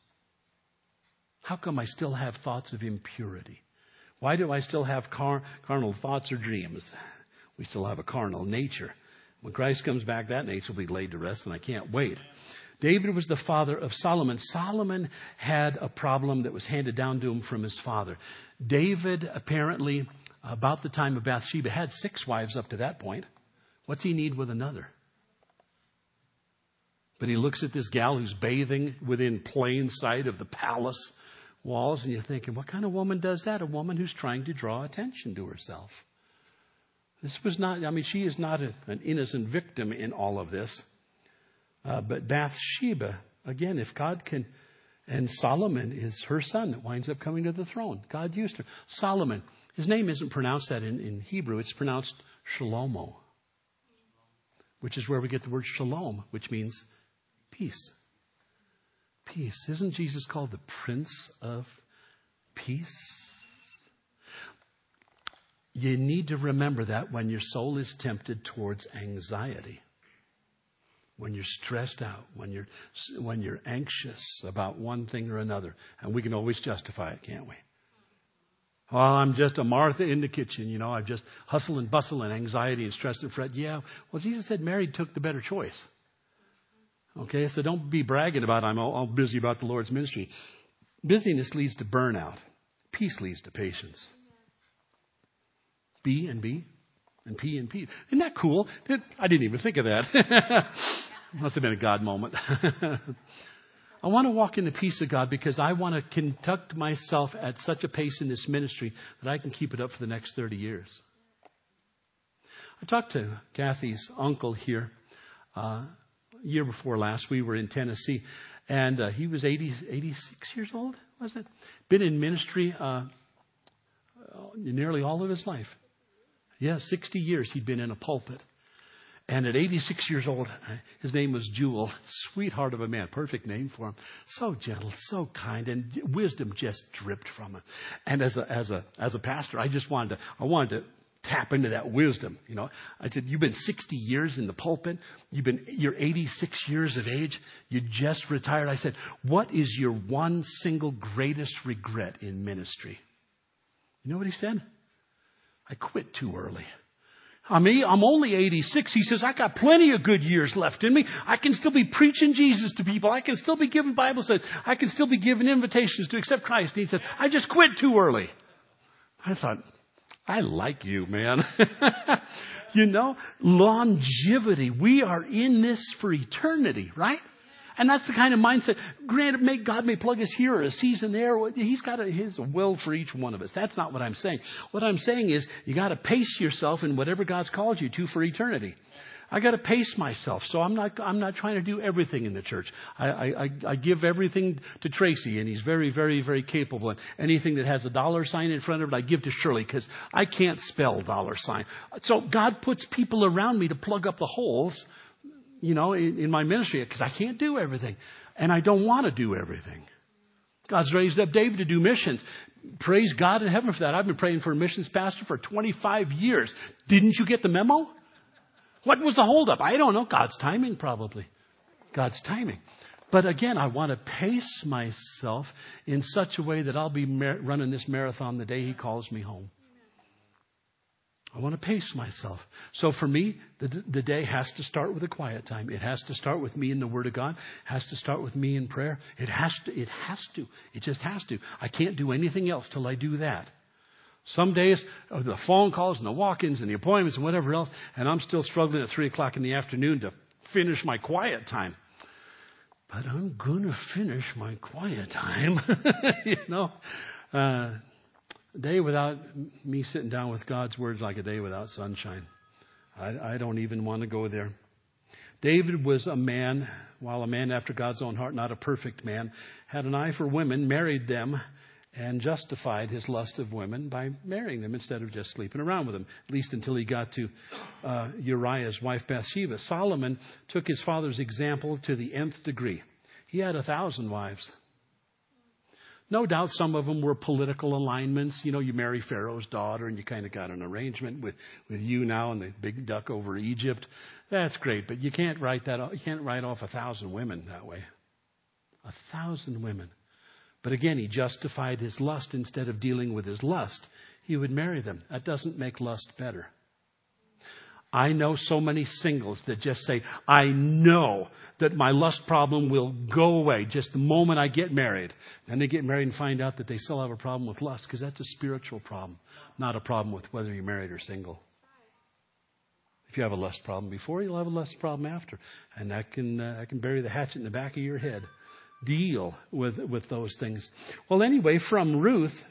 How come I still have thoughts of impurity? Why do I still have carnal thoughts or dreams? We still have a carnal nature. When Christ comes back, that nature will be laid to rest, and I can't wait. David was the father of Solomon. Solomon had a problem that was handed down to him from his father. David, apparently, about the time of Bathsheba, had 6 wives up to that point. What's he need with another? But he looks at this gal who's bathing within plain sight of the palace walls, and you're thinking, what kind of woman does that? A woman who's trying to draw attention to herself. This was not, she is not an innocent victim in all of this. But Bathsheba, again, if God can, and Solomon is her son that winds up coming to the throne. God used her. Solomon, his name isn't pronounced that in Hebrew. It's pronounced Shalomo, which is where we get the word shalom, which means peace. Peace. Isn't Jesus called the Prince of Peace? You need to remember that when your soul is tempted towards anxiety, when you're stressed out, when you're anxious about one thing or another. And we can always justify it, can't we? Oh, I'm just a Martha in the kitchen. I just hustle and bustle and anxiety and stress and fret. Yeah. Well, Jesus said Mary took the better choice. Okay, so don't be bragging about I'm all busy about the Lord's ministry. Busyness leads to burnout. Peace leads to patience. B and B and P and P. Isn't that cool? I didn't even think of that. Must have been a God moment. I want to walk in the peace of God because I want to conduct myself at such a pace in this ministry that I can keep it up for the next 30 years. I talked to Kathy's uncle here. Year before last, we were in Tennessee, and he was 86 years old, was it? Been in ministry nearly all of his life. Yeah, 60 years he'd been in a pulpit. And at 86 years old, his name was Jewel. Sweetheart of a man, perfect name for him. So gentle, so kind, and wisdom just dripped from him. And as a pastor, I wanted to tap into that wisdom. I said, you've been 60 years in the pulpit. You're 86 years of age. You just retired. I said, what is your one single greatest regret in ministry? You know what he said? I quit too early. I'm only 86. He says, I got plenty of good years left in me. I can still be preaching Jesus to people. I can still be giving Bible studies. I can still be giving invitations to accept Christ. And he said, I just quit too early. I thought, I like you, man. Longevity. We are in this for eternity, right? And that's the kind of mindset. Granted, God may plug us here or a season there. He's got his will for each one of us. That's not what I'm saying. What I'm saying is you got to pace yourself in whatever God's called you to for eternity. I got to pace myself. So I'm not trying to do everything in the church. I give everything to Tracy, and he's very, very, very capable. And anything that has a $sign in front of it, I give to Shirley because I can't spell $sign. So God puts people around me to plug up the holes, in my ministry because I can't do everything. And I don't want to do everything. God's raised up David to do missions. Praise God in heaven for that. I've been praying for a missions pastor for 25 years. Didn't you get the memo? What was the holdup? I don't know. God's timing, probably. God's timing. But again, I want to pace myself in such a way that I'll be running this marathon the day He calls me home. I want to pace myself. So for me, the day has to start with a quiet time. It has to start with me in the Word of God. It has to start with me in prayer. It has to. It just has to. I can't do anything else till I do that. Some days, the phone calls and the walk-ins and the appointments and whatever else, and I'm still struggling at 3 o'clock in the afternoon to finish my quiet time. But I'm going to finish my quiet time. A day without me sitting down with God's Word is like a day without sunshine. I don't even want to go there. David was a man, while a man after God's own heart, not a perfect man, had an eye for women, married them, and justified his lust of women by marrying them instead of just sleeping around with them, at least until he got to Uriah's wife Bathsheba. Solomon took his father's example to the nth degree. He had 1,000 wives. No doubt some of them were political alignments. You marry Pharaoh's daughter and you kind of got an arrangement with you now and the big duck over Egypt. That's great, but you can't write that off. You can't write off 1,000 women that way. 1,000 women. But again, he justified his lust instead of dealing with his lust. He would marry them. That doesn't make lust better. I know so many singles that just say, I know that my lust problem will go away just the moment I get married. And they get married and find out that they still have a problem with lust because that's a spiritual problem, not a problem with whether you're married or single. If you have a lust problem before, you'll have a lust problem after. And that can bury the hatchet in the back of your head. Deal with those things. Well, anyway, from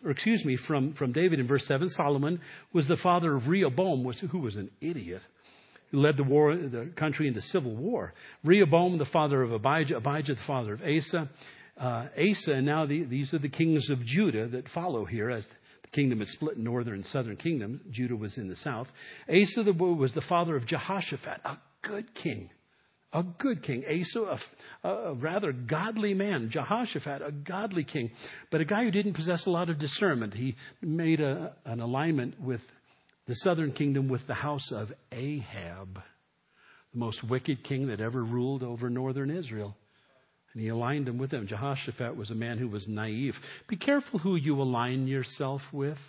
David in verse 7, Solomon was the father of Rehoboam, who was an idiot, who led the country into civil war. Rehoboam, the father of Abijah, Abijah, the father of Asa. And now these are the kings of Judah that follow here as the kingdom is split in northern and southern kingdom. Judah was in the south. Asa was the father of Jehoshaphat, a good king. A good king. Asa, a rather godly man. Jehoshaphat, a godly king. But a guy who didn't possess a lot of discernment. He made an alignment with the southern kingdom with the house of Ahab, the most wicked king that ever ruled over northern Israel. And he aligned him with them. Jehoshaphat was a man who was naive. Be careful who you align yourself with.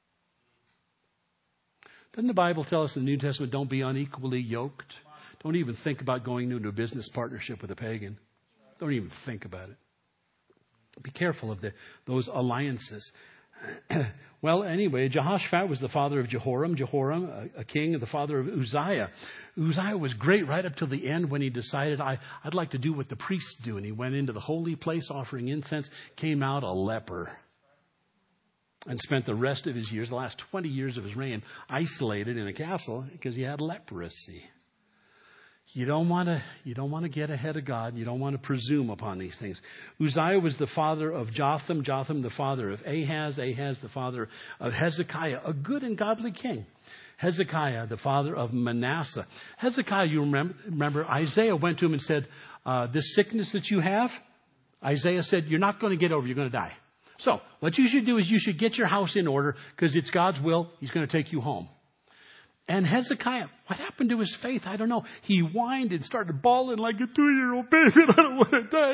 Doesn't the Bible tell us in the New Testament, don't be unequally yoked? Don't even think about going into a business partnership with a pagan. Don't even think about it. Be careful of those alliances. Well, anyway, Jehoshaphat was the father of Jehoram. Jehoram, a king, the father of Uzziah. Uzziah was great right up till the end when he decided, I'd like to do what the priests do. And he went into the holy place offering incense, came out a leper. And spent the rest of his years, the last 20 years of his reign, isolated in a castle because he had leprosy. You don't want to get ahead of God. You don't want to presume upon these things. Uzziah was the father of Jotham. Jotham, the father of Ahaz. Ahaz, the father of Hezekiah, a good and godly king. Hezekiah, the father of Manasseh. Hezekiah, you remember, Isaiah went to him and said, this sickness that you have, Isaiah said, you're not going to get over. You're going to die. So what you should do is you should get your house in order because it's God's will. He's going to take you home. And Hezekiah, what happened to his faith? I don't know. He whined and started bawling like a 2-year-old baby. I don't want to die.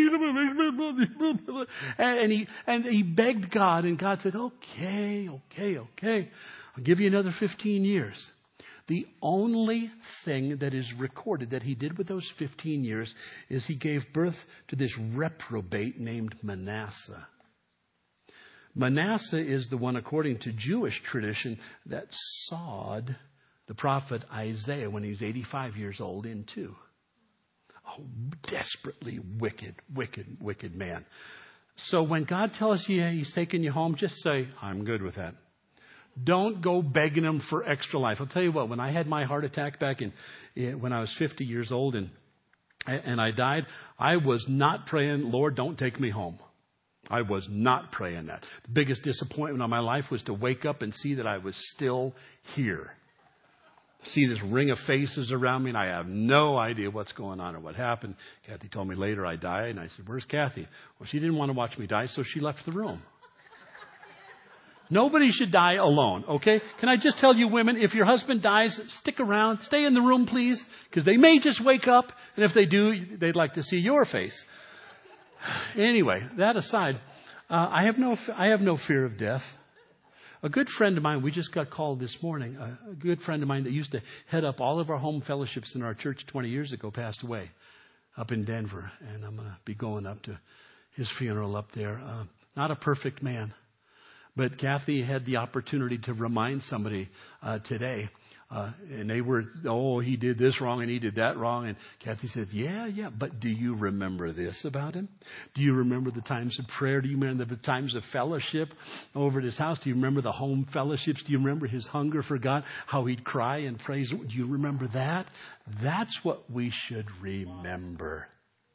And he begged God, and God said, okay. I'll give you another 15 years. The only thing that is recorded that he did with those 15 years is he gave birth to this reprobate named Manasseh. Manasseh is the one, according to Jewish tradition, that sawed the prophet Isaiah when he was 85 years old in two. Oh, desperately wicked man. So when God tells you he's taking you home, just say, I'm good with that. Don't go begging him for extra life. I'll tell you what, when I had my heart attack back when I was 50 years old and I died, I was not praying, Lord, don't take me home. I was not praying that. The biggest disappointment of my life was to wake up and see that I was still here. See this ring of faces around me, and I have no idea what's going on or what happened. Kathy told me later I died, and I said, where's Kathy? Well, she didn't want to watch me die, so she left the room. Nobody should die alone, okay? Can I just tell you women, if your husband dies, stick around, stay in the room, please, because they may just wake up, and if they do, they'd like to see your face. Anyway, that aside, I have no fear of death. A good friend of mine, we just got called this morning, a good friend of mine that used to head up all of our home fellowships in our church 20 years ago passed away up in Denver. And I'm going to be going up to his funeral up there. Not a perfect man. But Kathy had the opportunity to remind somebody today. And they were, he did this wrong and he did that wrong. And Kathy said, yeah. But do you remember this about him? Do you remember the times of prayer? Do you remember the times of fellowship over at his house? Do you remember the home fellowships? Do you remember his hunger for God? How he'd cry and praise? Do you remember that? That's what we should remember.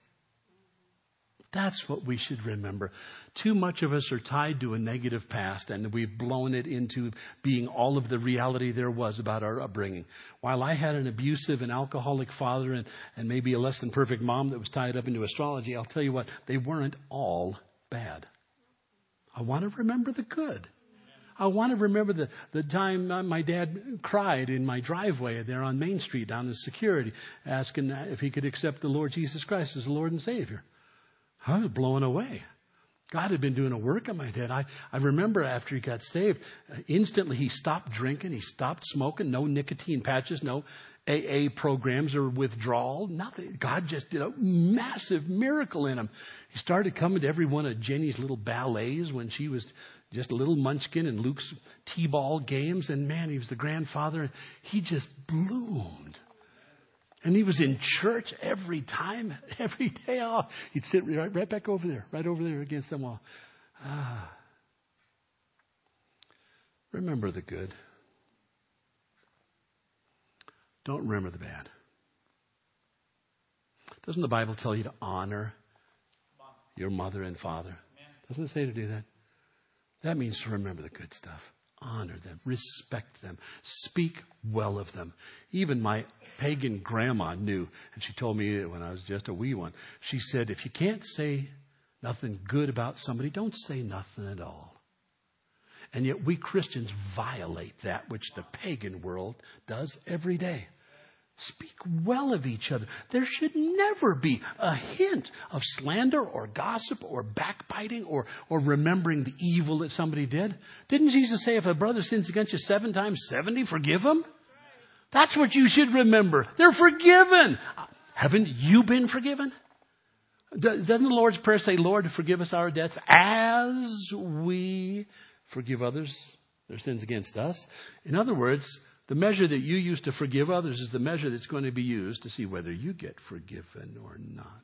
That's what we should remember. Too much of us are tied to a negative past, and we've blown it into being all of the reality there was about our upbringing. While I had an abusive and alcoholic father and maybe a less than perfect mom that was tied up into astrology, I'll tell you what, they weren't all bad. I want to remember the good. I want to remember the time my dad cried in my driveway there on Main Street down in security, asking if he could accept the Lord Jesus Christ as the Lord and Savior. I was blown away. God had been doing a work on my dad. I remember after he got saved, instantly he stopped drinking. He stopped smoking. No nicotine patches, no AA programs or withdrawal, nothing. God just did a massive miracle in him. He started coming to every one of Jenny's little ballets when she was just a little munchkin in Luke's t-ball games. And man, he was the grandfather. He just bloomed. And he was in church every time, every day. Oh, he'd sit right back over there against them all. Remember the good. Don't remember the bad. Doesn't the Bible tell you to honor your mother and father? Doesn't it say to do that? That means to remember the good stuff. Honor them, respect them, speak well of them. Even my pagan grandma knew, and she told me when I was just a wee one, she said, if you can't say nothing good about somebody, don't say nothing at all. And yet we Christians violate that which the pagan world does every day. Speak well of each other. There should never be a hint of slander or gossip or backbiting or remembering the evil that somebody did. Didn't Jesus say if a brother sins against you 7 times 70, forgive him? That's what you should remember. They're forgiven. Haven't you been forgiven? Doesn't the Lord's Prayer say, Lord, forgive us our debts as we forgive others their sins against us? In other words, the measure that you use to forgive others is the measure that's going to be used to see whether you get forgiven or not.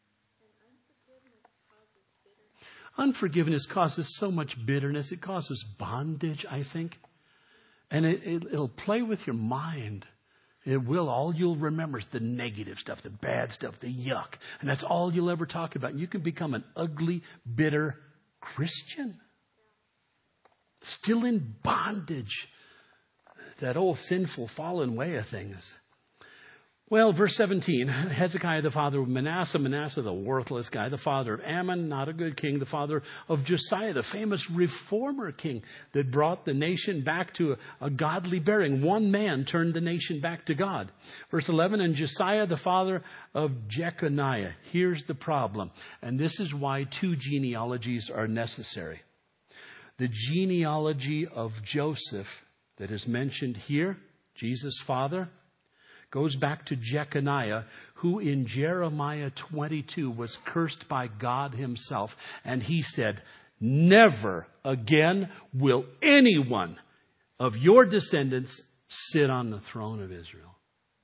Unforgiveness causes so much bitterness. It causes bondage, I think. And it'll play with your mind. It will. All you'll remember is the negative stuff, the bad stuff, the yuck. And that's all you'll ever talk about. And you can become an ugly, bitter Christian. Still in bondage. That old sinful, fallen way of things. Well, verse 17, Hezekiah, the father of Manasseh, the worthless guy, the father of Ammon, not a good king, the father of Josiah, the famous reformer king that brought the nation back to a godly bearing. One man turned the nation back to God. Verse 11, and Josiah, the father of Jeconiah. Here's the problem, and this is why 2 genealogies are necessary. The genealogy of Joseph that is mentioned here, Jesus' father, goes back to Jeconiah, who in Jeremiah 22 was cursed by God himself. And he said, never again will anyone of your descendants sit on the throne of Israel.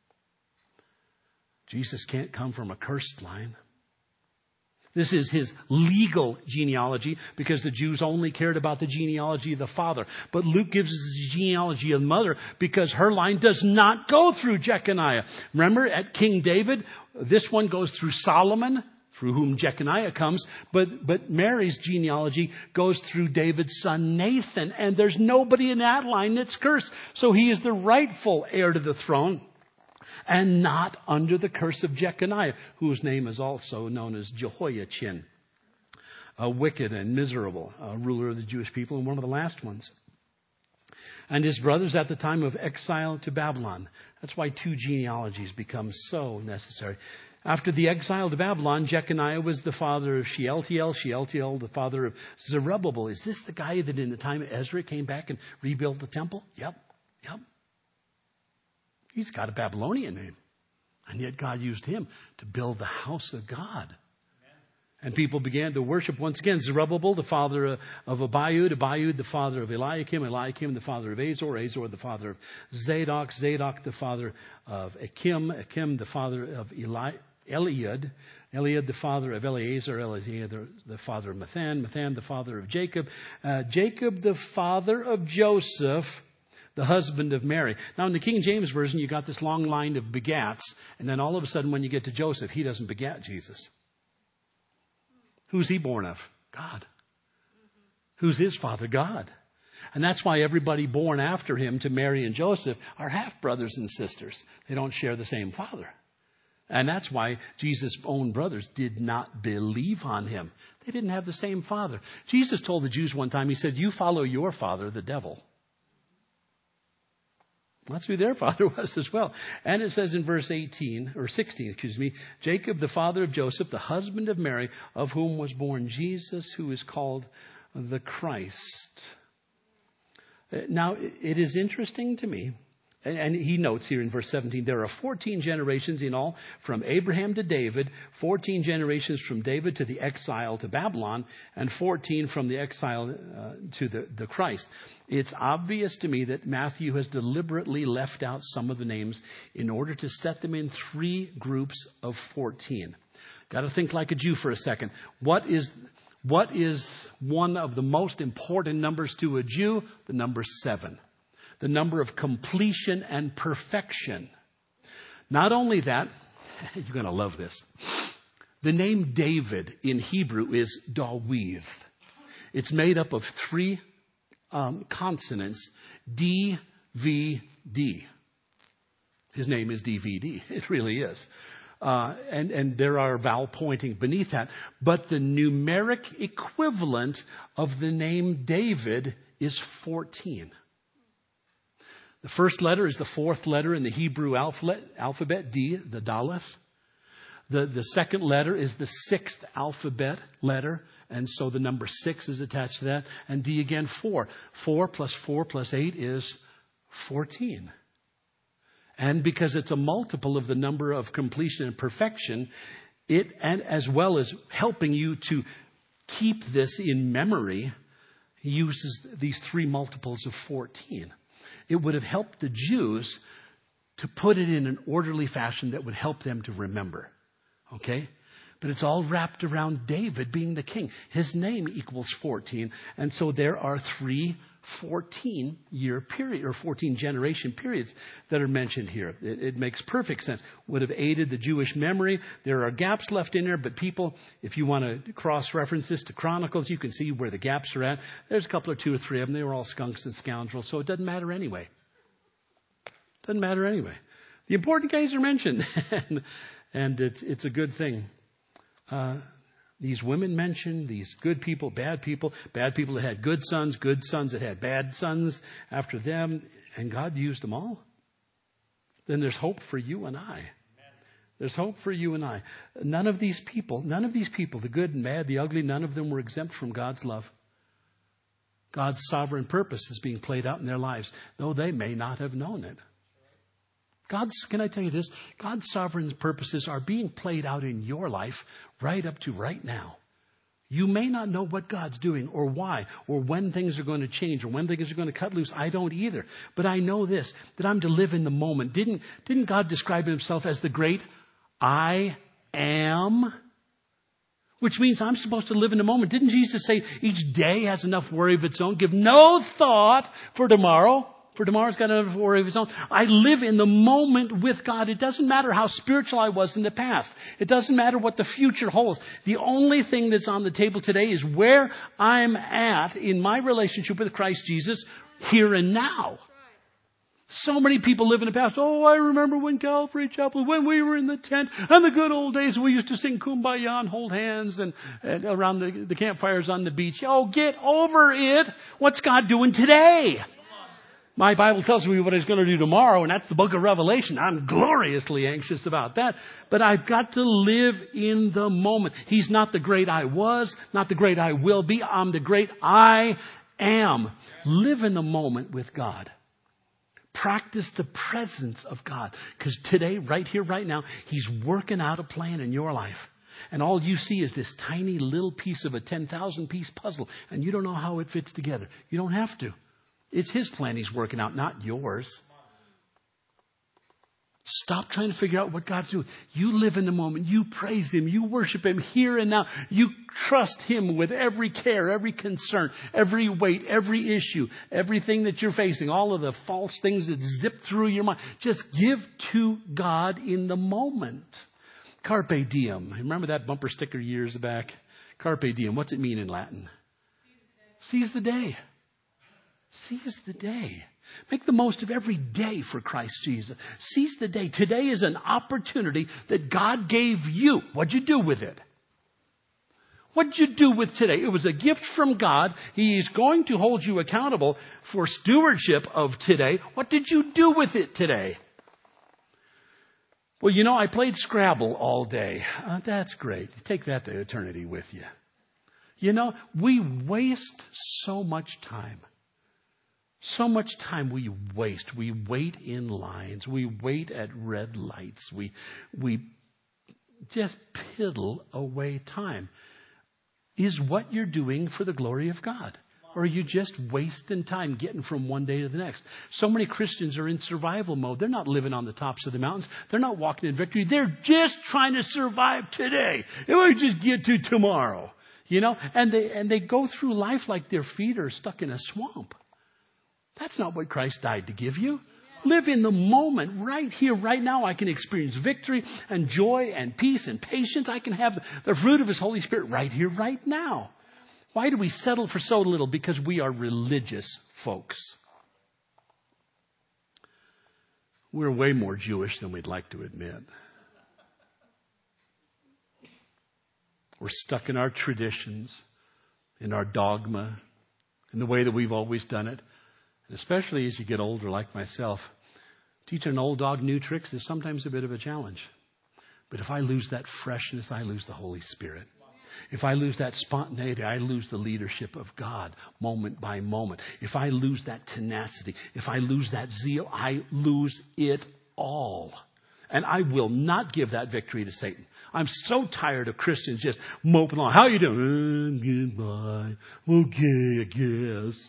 Jesus can't come from a cursed line. This is his legal genealogy because the Jews only cared about the genealogy of the father. But Luke gives us the genealogy of the mother because her line does not go through Jeconiah. Remember at King David, this one goes through Solomon through whom Jeconiah comes. But Mary's genealogy goes through David's son Nathan. And there's nobody in that line that's cursed. So he is the rightful heir to the throne and not under the curse of Jeconiah, whose name is also known as Jehoiachin, a wicked and miserable ruler of the Jewish people and one of the last ones. And his brothers at the time of exile to Babylon. That's why 2 genealogies become so necessary. After the exile to Babylon, Jeconiah was the father of Shealtiel, Shealtiel the father of Zerubbabel. Is this the guy that in the time of Ezra came back and rebuilt the temple? Yep. He's got a Babylonian name. And yet God used him to build the house of God. And people began to worship once again. Zerubbabel, the father of Abiud, Abiud, the father of Eliakim, Eliakim, the father of Azor, Azor, the father of Zadok, Zadok, the father of Achim, Achim, the father of Eliud, Eliud, the father of Eleazar, Eleazar, the father of Mathan, Mathan, the father of Jacob, Jacob, the father of Joseph, the husband of Mary. Now, in the King James Version, you got this long line of begats, and then all of a sudden, when you get to Joseph, he doesn't begat Jesus. Who's he born of? God. Who's his father? God. And that's why everybody born after him to Mary and Joseph are half-brothers and sisters. They don't share the same father. And that's why Jesus' own brothers did not believe on him. They didn't have the same father. Jesus told the Jews one time, he said, you follow your father, the devil. That's who their father was as well. And it says in verse 16, Jacob, the father of Joseph, the husband of Mary, of whom was born Jesus, who is called the Christ. Now, it is interesting to me, and he notes here in verse 17, there are 14 generations in all from Abraham to David, 14 generations from David to the exile to Babylon, and 14 from the exile to the Christ. It's obvious to me that Matthew has deliberately left out some of the names in order to set them in 3 groups of 14. Got to think like a Jew for a second. What is one of the most important numbers to a Jew? The number 7. The number of completion and perfection. Not only that, you're going to love this. The name David in Hebrew is Dawid. It's made up of 3 consonants, D, V, D. His name is DVD. It really is. And there are vowel pointing beneath that. But the numeric equivalent of the name David is 14. The first letter is the 4th letter in the Hebrew alphabet, D, the Daleth. The second letter is the 6th alphabet letter, and so the number 6 is attached to that. And D again, 4. 4 plus 4 plus 8 is 14. And because it's a multiple of the number of completion and perfection, and as well as helping you to keep this in memory, he uses these 3 multiples of 14. It would have helped the Jews to put it in an orderly fashion that would help them to remember. Okay? But it's all wrapped around David being the king. His name equals 14. And so there are 3 14-year period or 14 generation periods that are mentioned here. It makes perfect sense. Would have aided the Jewish memory. There are gaps left in there, but people, if you want to cross-reference this to Chronicles, you can see where the gaps are at. There's a couple or 2 or 3 of them. They were all skunks and scoundrels, so it doesn't matter anyway. Doesn't matter anyway. The important guys are mentioned, and it's a good thing. These women mentioned, these good people that had good sons that had bad sons after them, and God used them all. Then there's hope for you and I. There's hope for you and I. None of these people, the good and bad, the ugly, none of them were exempt from God's love. God's sovereign purpose is being played out in their lives, though they may not have known it. Can I tell you this? God's sovereign purposes are being played out in your life right up to right now. You may not know what God's doing or why or when things are going to change or when things are going to cut loose. I don't either. But I know this, that I'm to live in the moment. Didn't God describe himself as the great I am? Which means I'm supposed to live in the moment. Didn't Jesus say each day has enough worry of its own? Give no thought for tomorrow. For tomorrow's got enough worry of its own. I live in the moment with God. It doesn't matter how spiritual I was in the past. It doesn't matter what the future holds. The only thing that's on the table today is where I'm at in my relationship with Christ Jesus here and now. So many people live in the past. Oh, I remember when Calvary Chapel, when we were in the tent, and the good old days we used to sing Kumbaya and hold hands and around the campfires on the beach. Oh, get over it. What's God doing today? My Bible tells me what He's going to do tomorrow, and that's the book of Revelation. I'm gloriously anxious about that. But I've got to live in the moment. He's not the great I was, not the great I will be. I'm the great I am. Live in the moment with God. Practice the presence of God. Because today, right here, right now, He's working out a plan in your life. And all you see is this tiny little piece of a 10,000 piece puzzle. And you don't know how it fits together. You don't have to. It's His plan He's working out, not yours. Stop trying to figure out what God's doing. You live in the moment. You praise Him. You worship Him here and now. You trust Him with every care, every concern, every weight, every issue, everything that you're facing, all of the false things that zip through your mind. Just give to God in the moment. Carpe diem. Remember that bumper sticker years back? Carpe diem. What's it mean in Latin? Seize the day. Seize the day. Make the most of every day for Christ Jesus. Seize the day. Today is an opportunity that God gave you. What'd you do with it? What'd you do with today? It was a gift from God. He is going to hold you accountable for stewardship of today. What did you do with it today? Well, I played Scrabble all day. That's great. Take that to eternity with you. We waste so much time. So much time we waste. We wait in lines. We wait at red lights. We just piddle away time. Is what you're doing for the glory of God? Or are you just wasting time getting from one day to the next? So many Christians are in survival mode. They're not living on the tops of the mountains. They're not walking in victory. They're just trying to survive today. If I just get to tomorrow. And they go through life like their feet are stuck in a swamp. That's not what Christ died to give you. Live in the moment right here, right now. I can experience victory and joy and peace and patience. I can have the fruit of His Holy Spirit right here, right now. Why do we settle for so little? Because we are religious folks. We're way more Jewish than we'd like to admit. We're stuck in our traditions, in our dogma, in the way that we've always done it. And especially as you get older like myself, teaching an old dog new tricks is sometimes a bit of a challenge. But if I lose that freshness, I lose the Holy Spirit. If I lose that spontaneity, I lose the leadership of God moment by moment. If I lose that tenacity, if I lose that zeal, I lose it all. And I will not give that victory to Satan. I'm so tired of Christians just moping along. How are you doing? Goodbye. Okay, I guess.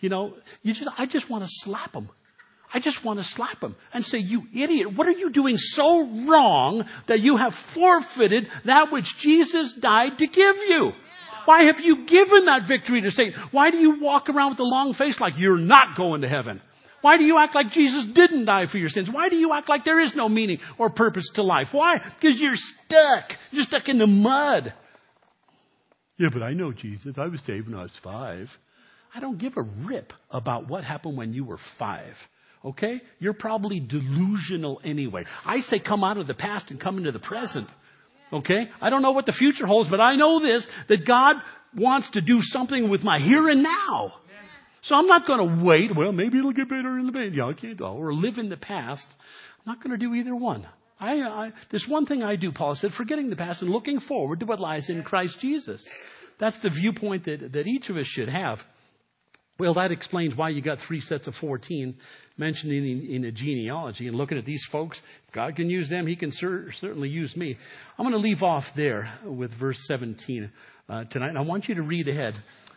I just want to slap them. I just want to slap them and say, you idiot, what are you doing so wrong that you have forfeited that which Jesus died to give you? Why have you given that victory to Satan? Why do you walk around with a long face like you're not going to heaven? Why do you act like Jesus didn't die for your sins? Why do you act like there is no meaning or purpose to life? Why? Because you're stuck. You're stuck in the mud. Yeah, but I know Jesus. I was saved when I was 5. I don't give a rip about what happened when you were 5. Okay? You're probably delusional anyway. I say come out of the past and come into the present. Okay? I don't know what the future holds, but I know this, that God wants to do something with my here and now. So I'm not going to wait. Well, maybe it'll get better in the day. Yeah, I can't. Or live in the past. I'm not going to do either one. This one thing I do, Paul said, forgetting the past and looking forward to what lies in Christ Jesus. That's the viewpoint that each of us should have. Well, that explains why you got 3 sets of 14 mentioned in a genealogy. And looking at these folks, if God can use them, He can certainly use me. I'm going to leave off there with verse 17 tonight. And I want you to read ahead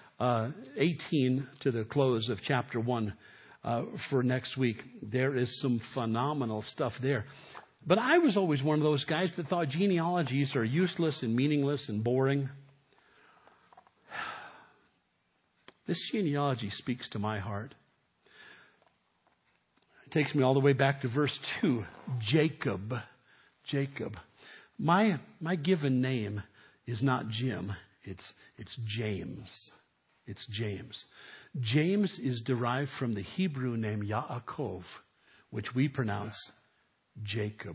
18 to the close of chapter 1 for next week. There is some phenomenal stuff there. But I was always one of those guys that thought genealogies are useless and meaningless and boring. This genealogy speaks to my heart. takes me all the way back to verse 2. Jacob. Jacob. My given name is not Jim. It's James. It's James. James is derived from the Hebrew name Yaakov, which we pronounce Jacob.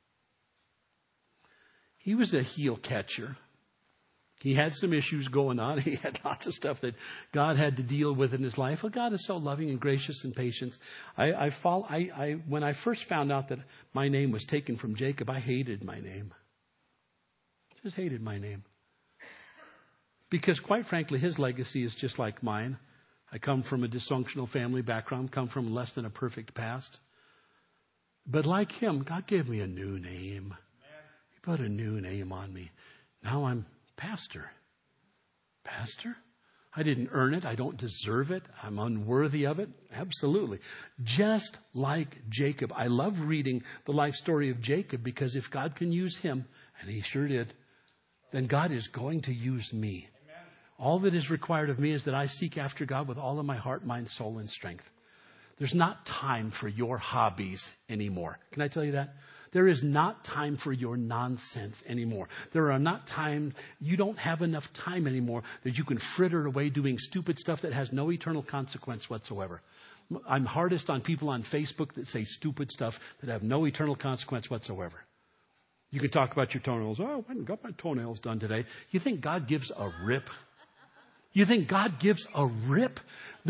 He was a heel catcher. He had some issues going on. He had lots of stuff that God had to deal with in his life. Well, God is so loving and gracious and patient. When I first found out that my name was taken from Jacob, I hated my name. Just hated my name. Because quite frankly, his legacy is just like mine. I come from a dysfunctional family background, come from less than a perfect past. But like him, God gave me a new name. He put a new name on me. Now I'm pastor. Pastor? I didn't earn it. I don't deserve it. I'm unworthy of it. Absolutely. Just like Jacob. I love reading the life story of Jacob because if God can use him, and he sure did, then God is going to use me. Amen. All that is required of me is that I seek after God with all of my heart, mind, soul, and strength. There's not time for your hobbies anymore. Can I tell you that? There is not time for your nonsense anymore. There are not time. You don't have enough time anymore that you can fritter away doing stupid stuff that has no eternal consequence whatsoever. I'm hardest on people on Facebook that say stupid stuff that have no eternal consequence whatsoever. You can talk about your toenails. Oh, I went and got my toenails done today. You think God gives a rip? You think God gives a rip?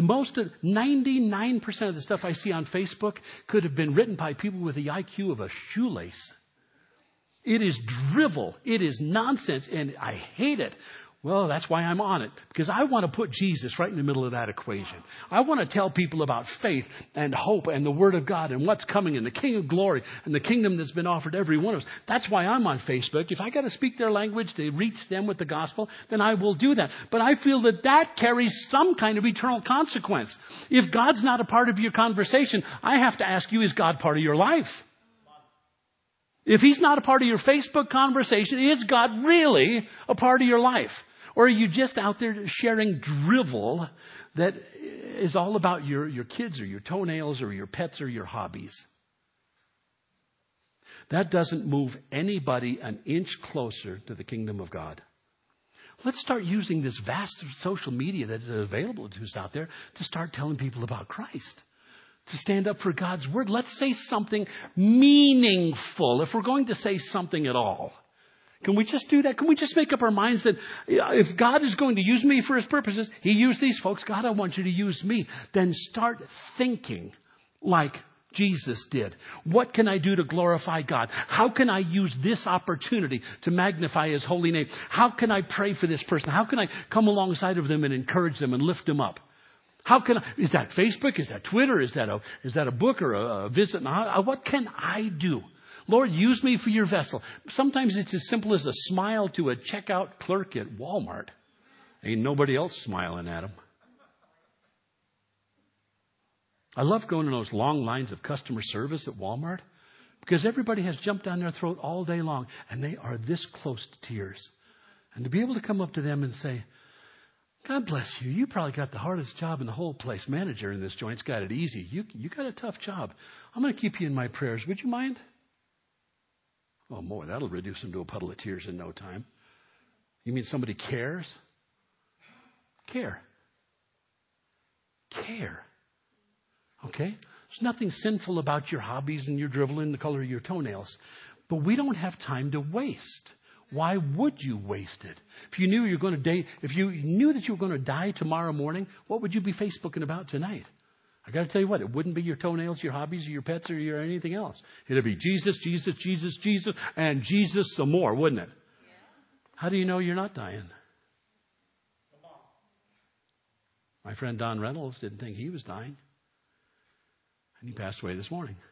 99% of the stuff I see on Facebook could have been written by people with the IQ of a shoelace. It is drivel. It is nonsense, and I hate it. Well, that's why I'm on it, because I want to put Jesus right in the middle of that equation. I want to tell people about faith and hope and the Word of God and what's coming and the King of Glory and the kingdom that's been offered to every one of us. That's why I'm on Facebook. If I got to speak their language to reach them with the gospel, then I will do that. But I feel that carries some kind of eternal consequence. If God's not a part of your conversation, I have to ask you, is God part of your life? If He's not a part of your Facebook conversation, is God really a part of your life? Or are you just out there sharing drivel that is all about your kids or your toenails or your pets or your hobbies? That doesn't move anybody an inch closer to the kingdom of God. Let's start using this vast social media that is available to us out there to start telling people about Christ. To stand up for God's word. Let's say something meaningful if we're going to say something at all. Can we just do that? Can we just make up our minds that if God is going to use me for His purposes, He used these folks. God, I want you to use me. Then start thinking like Jesus did. What can I do to glorify God? How can I use this opportunity to magnify His holy name? How can I pray for this person? How can I come alongside of them and encourage them and lift them up? How can I? Is that Facebook? Is that Twitter? Is that a book or a visit? What can I do? Lord, use me for your vessel. Sometimes it's as simple as a smile to a checkout clerk at Walmart. Ain't nobody else smiling at him. I love going to those long lines of customer service at Walmart because everybody has jumped down their throat all day long and they are this close to tears. And to be able to come up to them and say, God bless you. You probably got the hardest job in the whole place. Manager in this joint's got it easy. You got a tough job. I'm going to keep you in my prayers. Would you mind? Oh, boy, that'll reduce them to a puddle of tears in no time. You mean somebody cares? Care. Okay? There's nothing sinful about your hobbies and your drivel and the color of your toenails. But we don't have time to waste. Why would you waste it? If you knew you knew that you were going to die tomorrow morning, what would you be Facebooking about tonight? I got to tell you what, it wouldn't be your toenails, your hobbies, or your pets, or your anything else. It'd be Jesus, Jesus, Jesus, Jesus, and Jesus some more, wouldn't it? Yeah. How do you know you're not dying? My friend Don Reynolds didn't think he was dying. And he passed away this morning.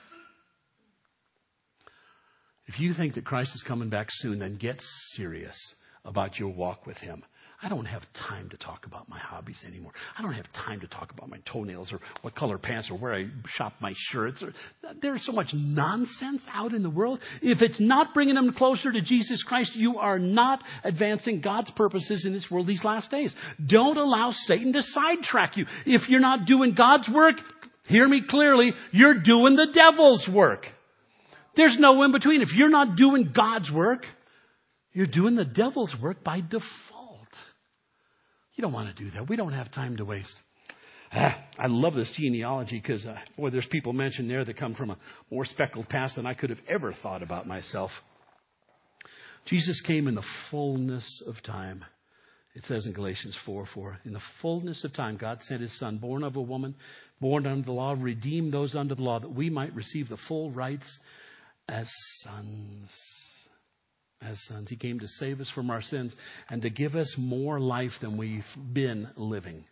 If you think that Christ is coming back soon, then get serious about your walk with Him. I don't have time to talk about my hobbies anymore. I don't have time to talk about my toenails or what color pants or where I shop my shirts. There's so much nonsense out in the world. If it's not bringing them closer to Jesus Christ, you are not advancing God's purposes in this world these last days. Don't allow Satan to sidetrack you. If you're not doing God's work, Hear me clearly. You're doing the devil's work. There's no in between. If you're not doing God's work, you're doing the devil's work by default. You don't want to do that. We don't have time to waste. I love this genealogy because, boy, there's people mentioned there that come from a more speckled past than I could have ever thought about myself. Jesus came in the fullness of time. It says in Galatians 4:4, in the fullness of time, God sent His Son, born of a woman, born under the law, redeemed those under the law, that we might receive the full rights as sons. As sons. He came to save us from our sins and to give us more life than we've been living.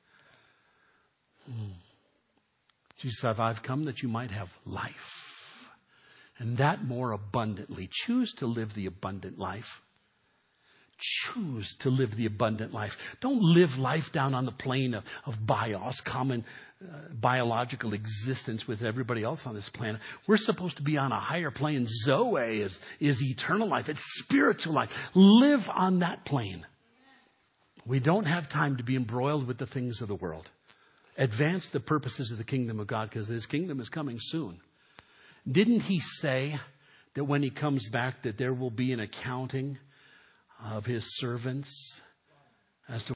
Jesus said, I've come that you might have life, and that more abundantly. Choose to live the abundant life. Choose to live the abundant life. Don't live life down on the plane of bios, common biological existence with everybody else on this planet. We're supposed to be on a higher plane. Zoe is eternal life. It's spiritual life. Live on that plane. We don't have time to be embroiled with the things of the world. Advance the purposes of the kingdom of God, because His kingdom is coming soon. Didn't He say that when He comes back that there will be an accounting of His servants as to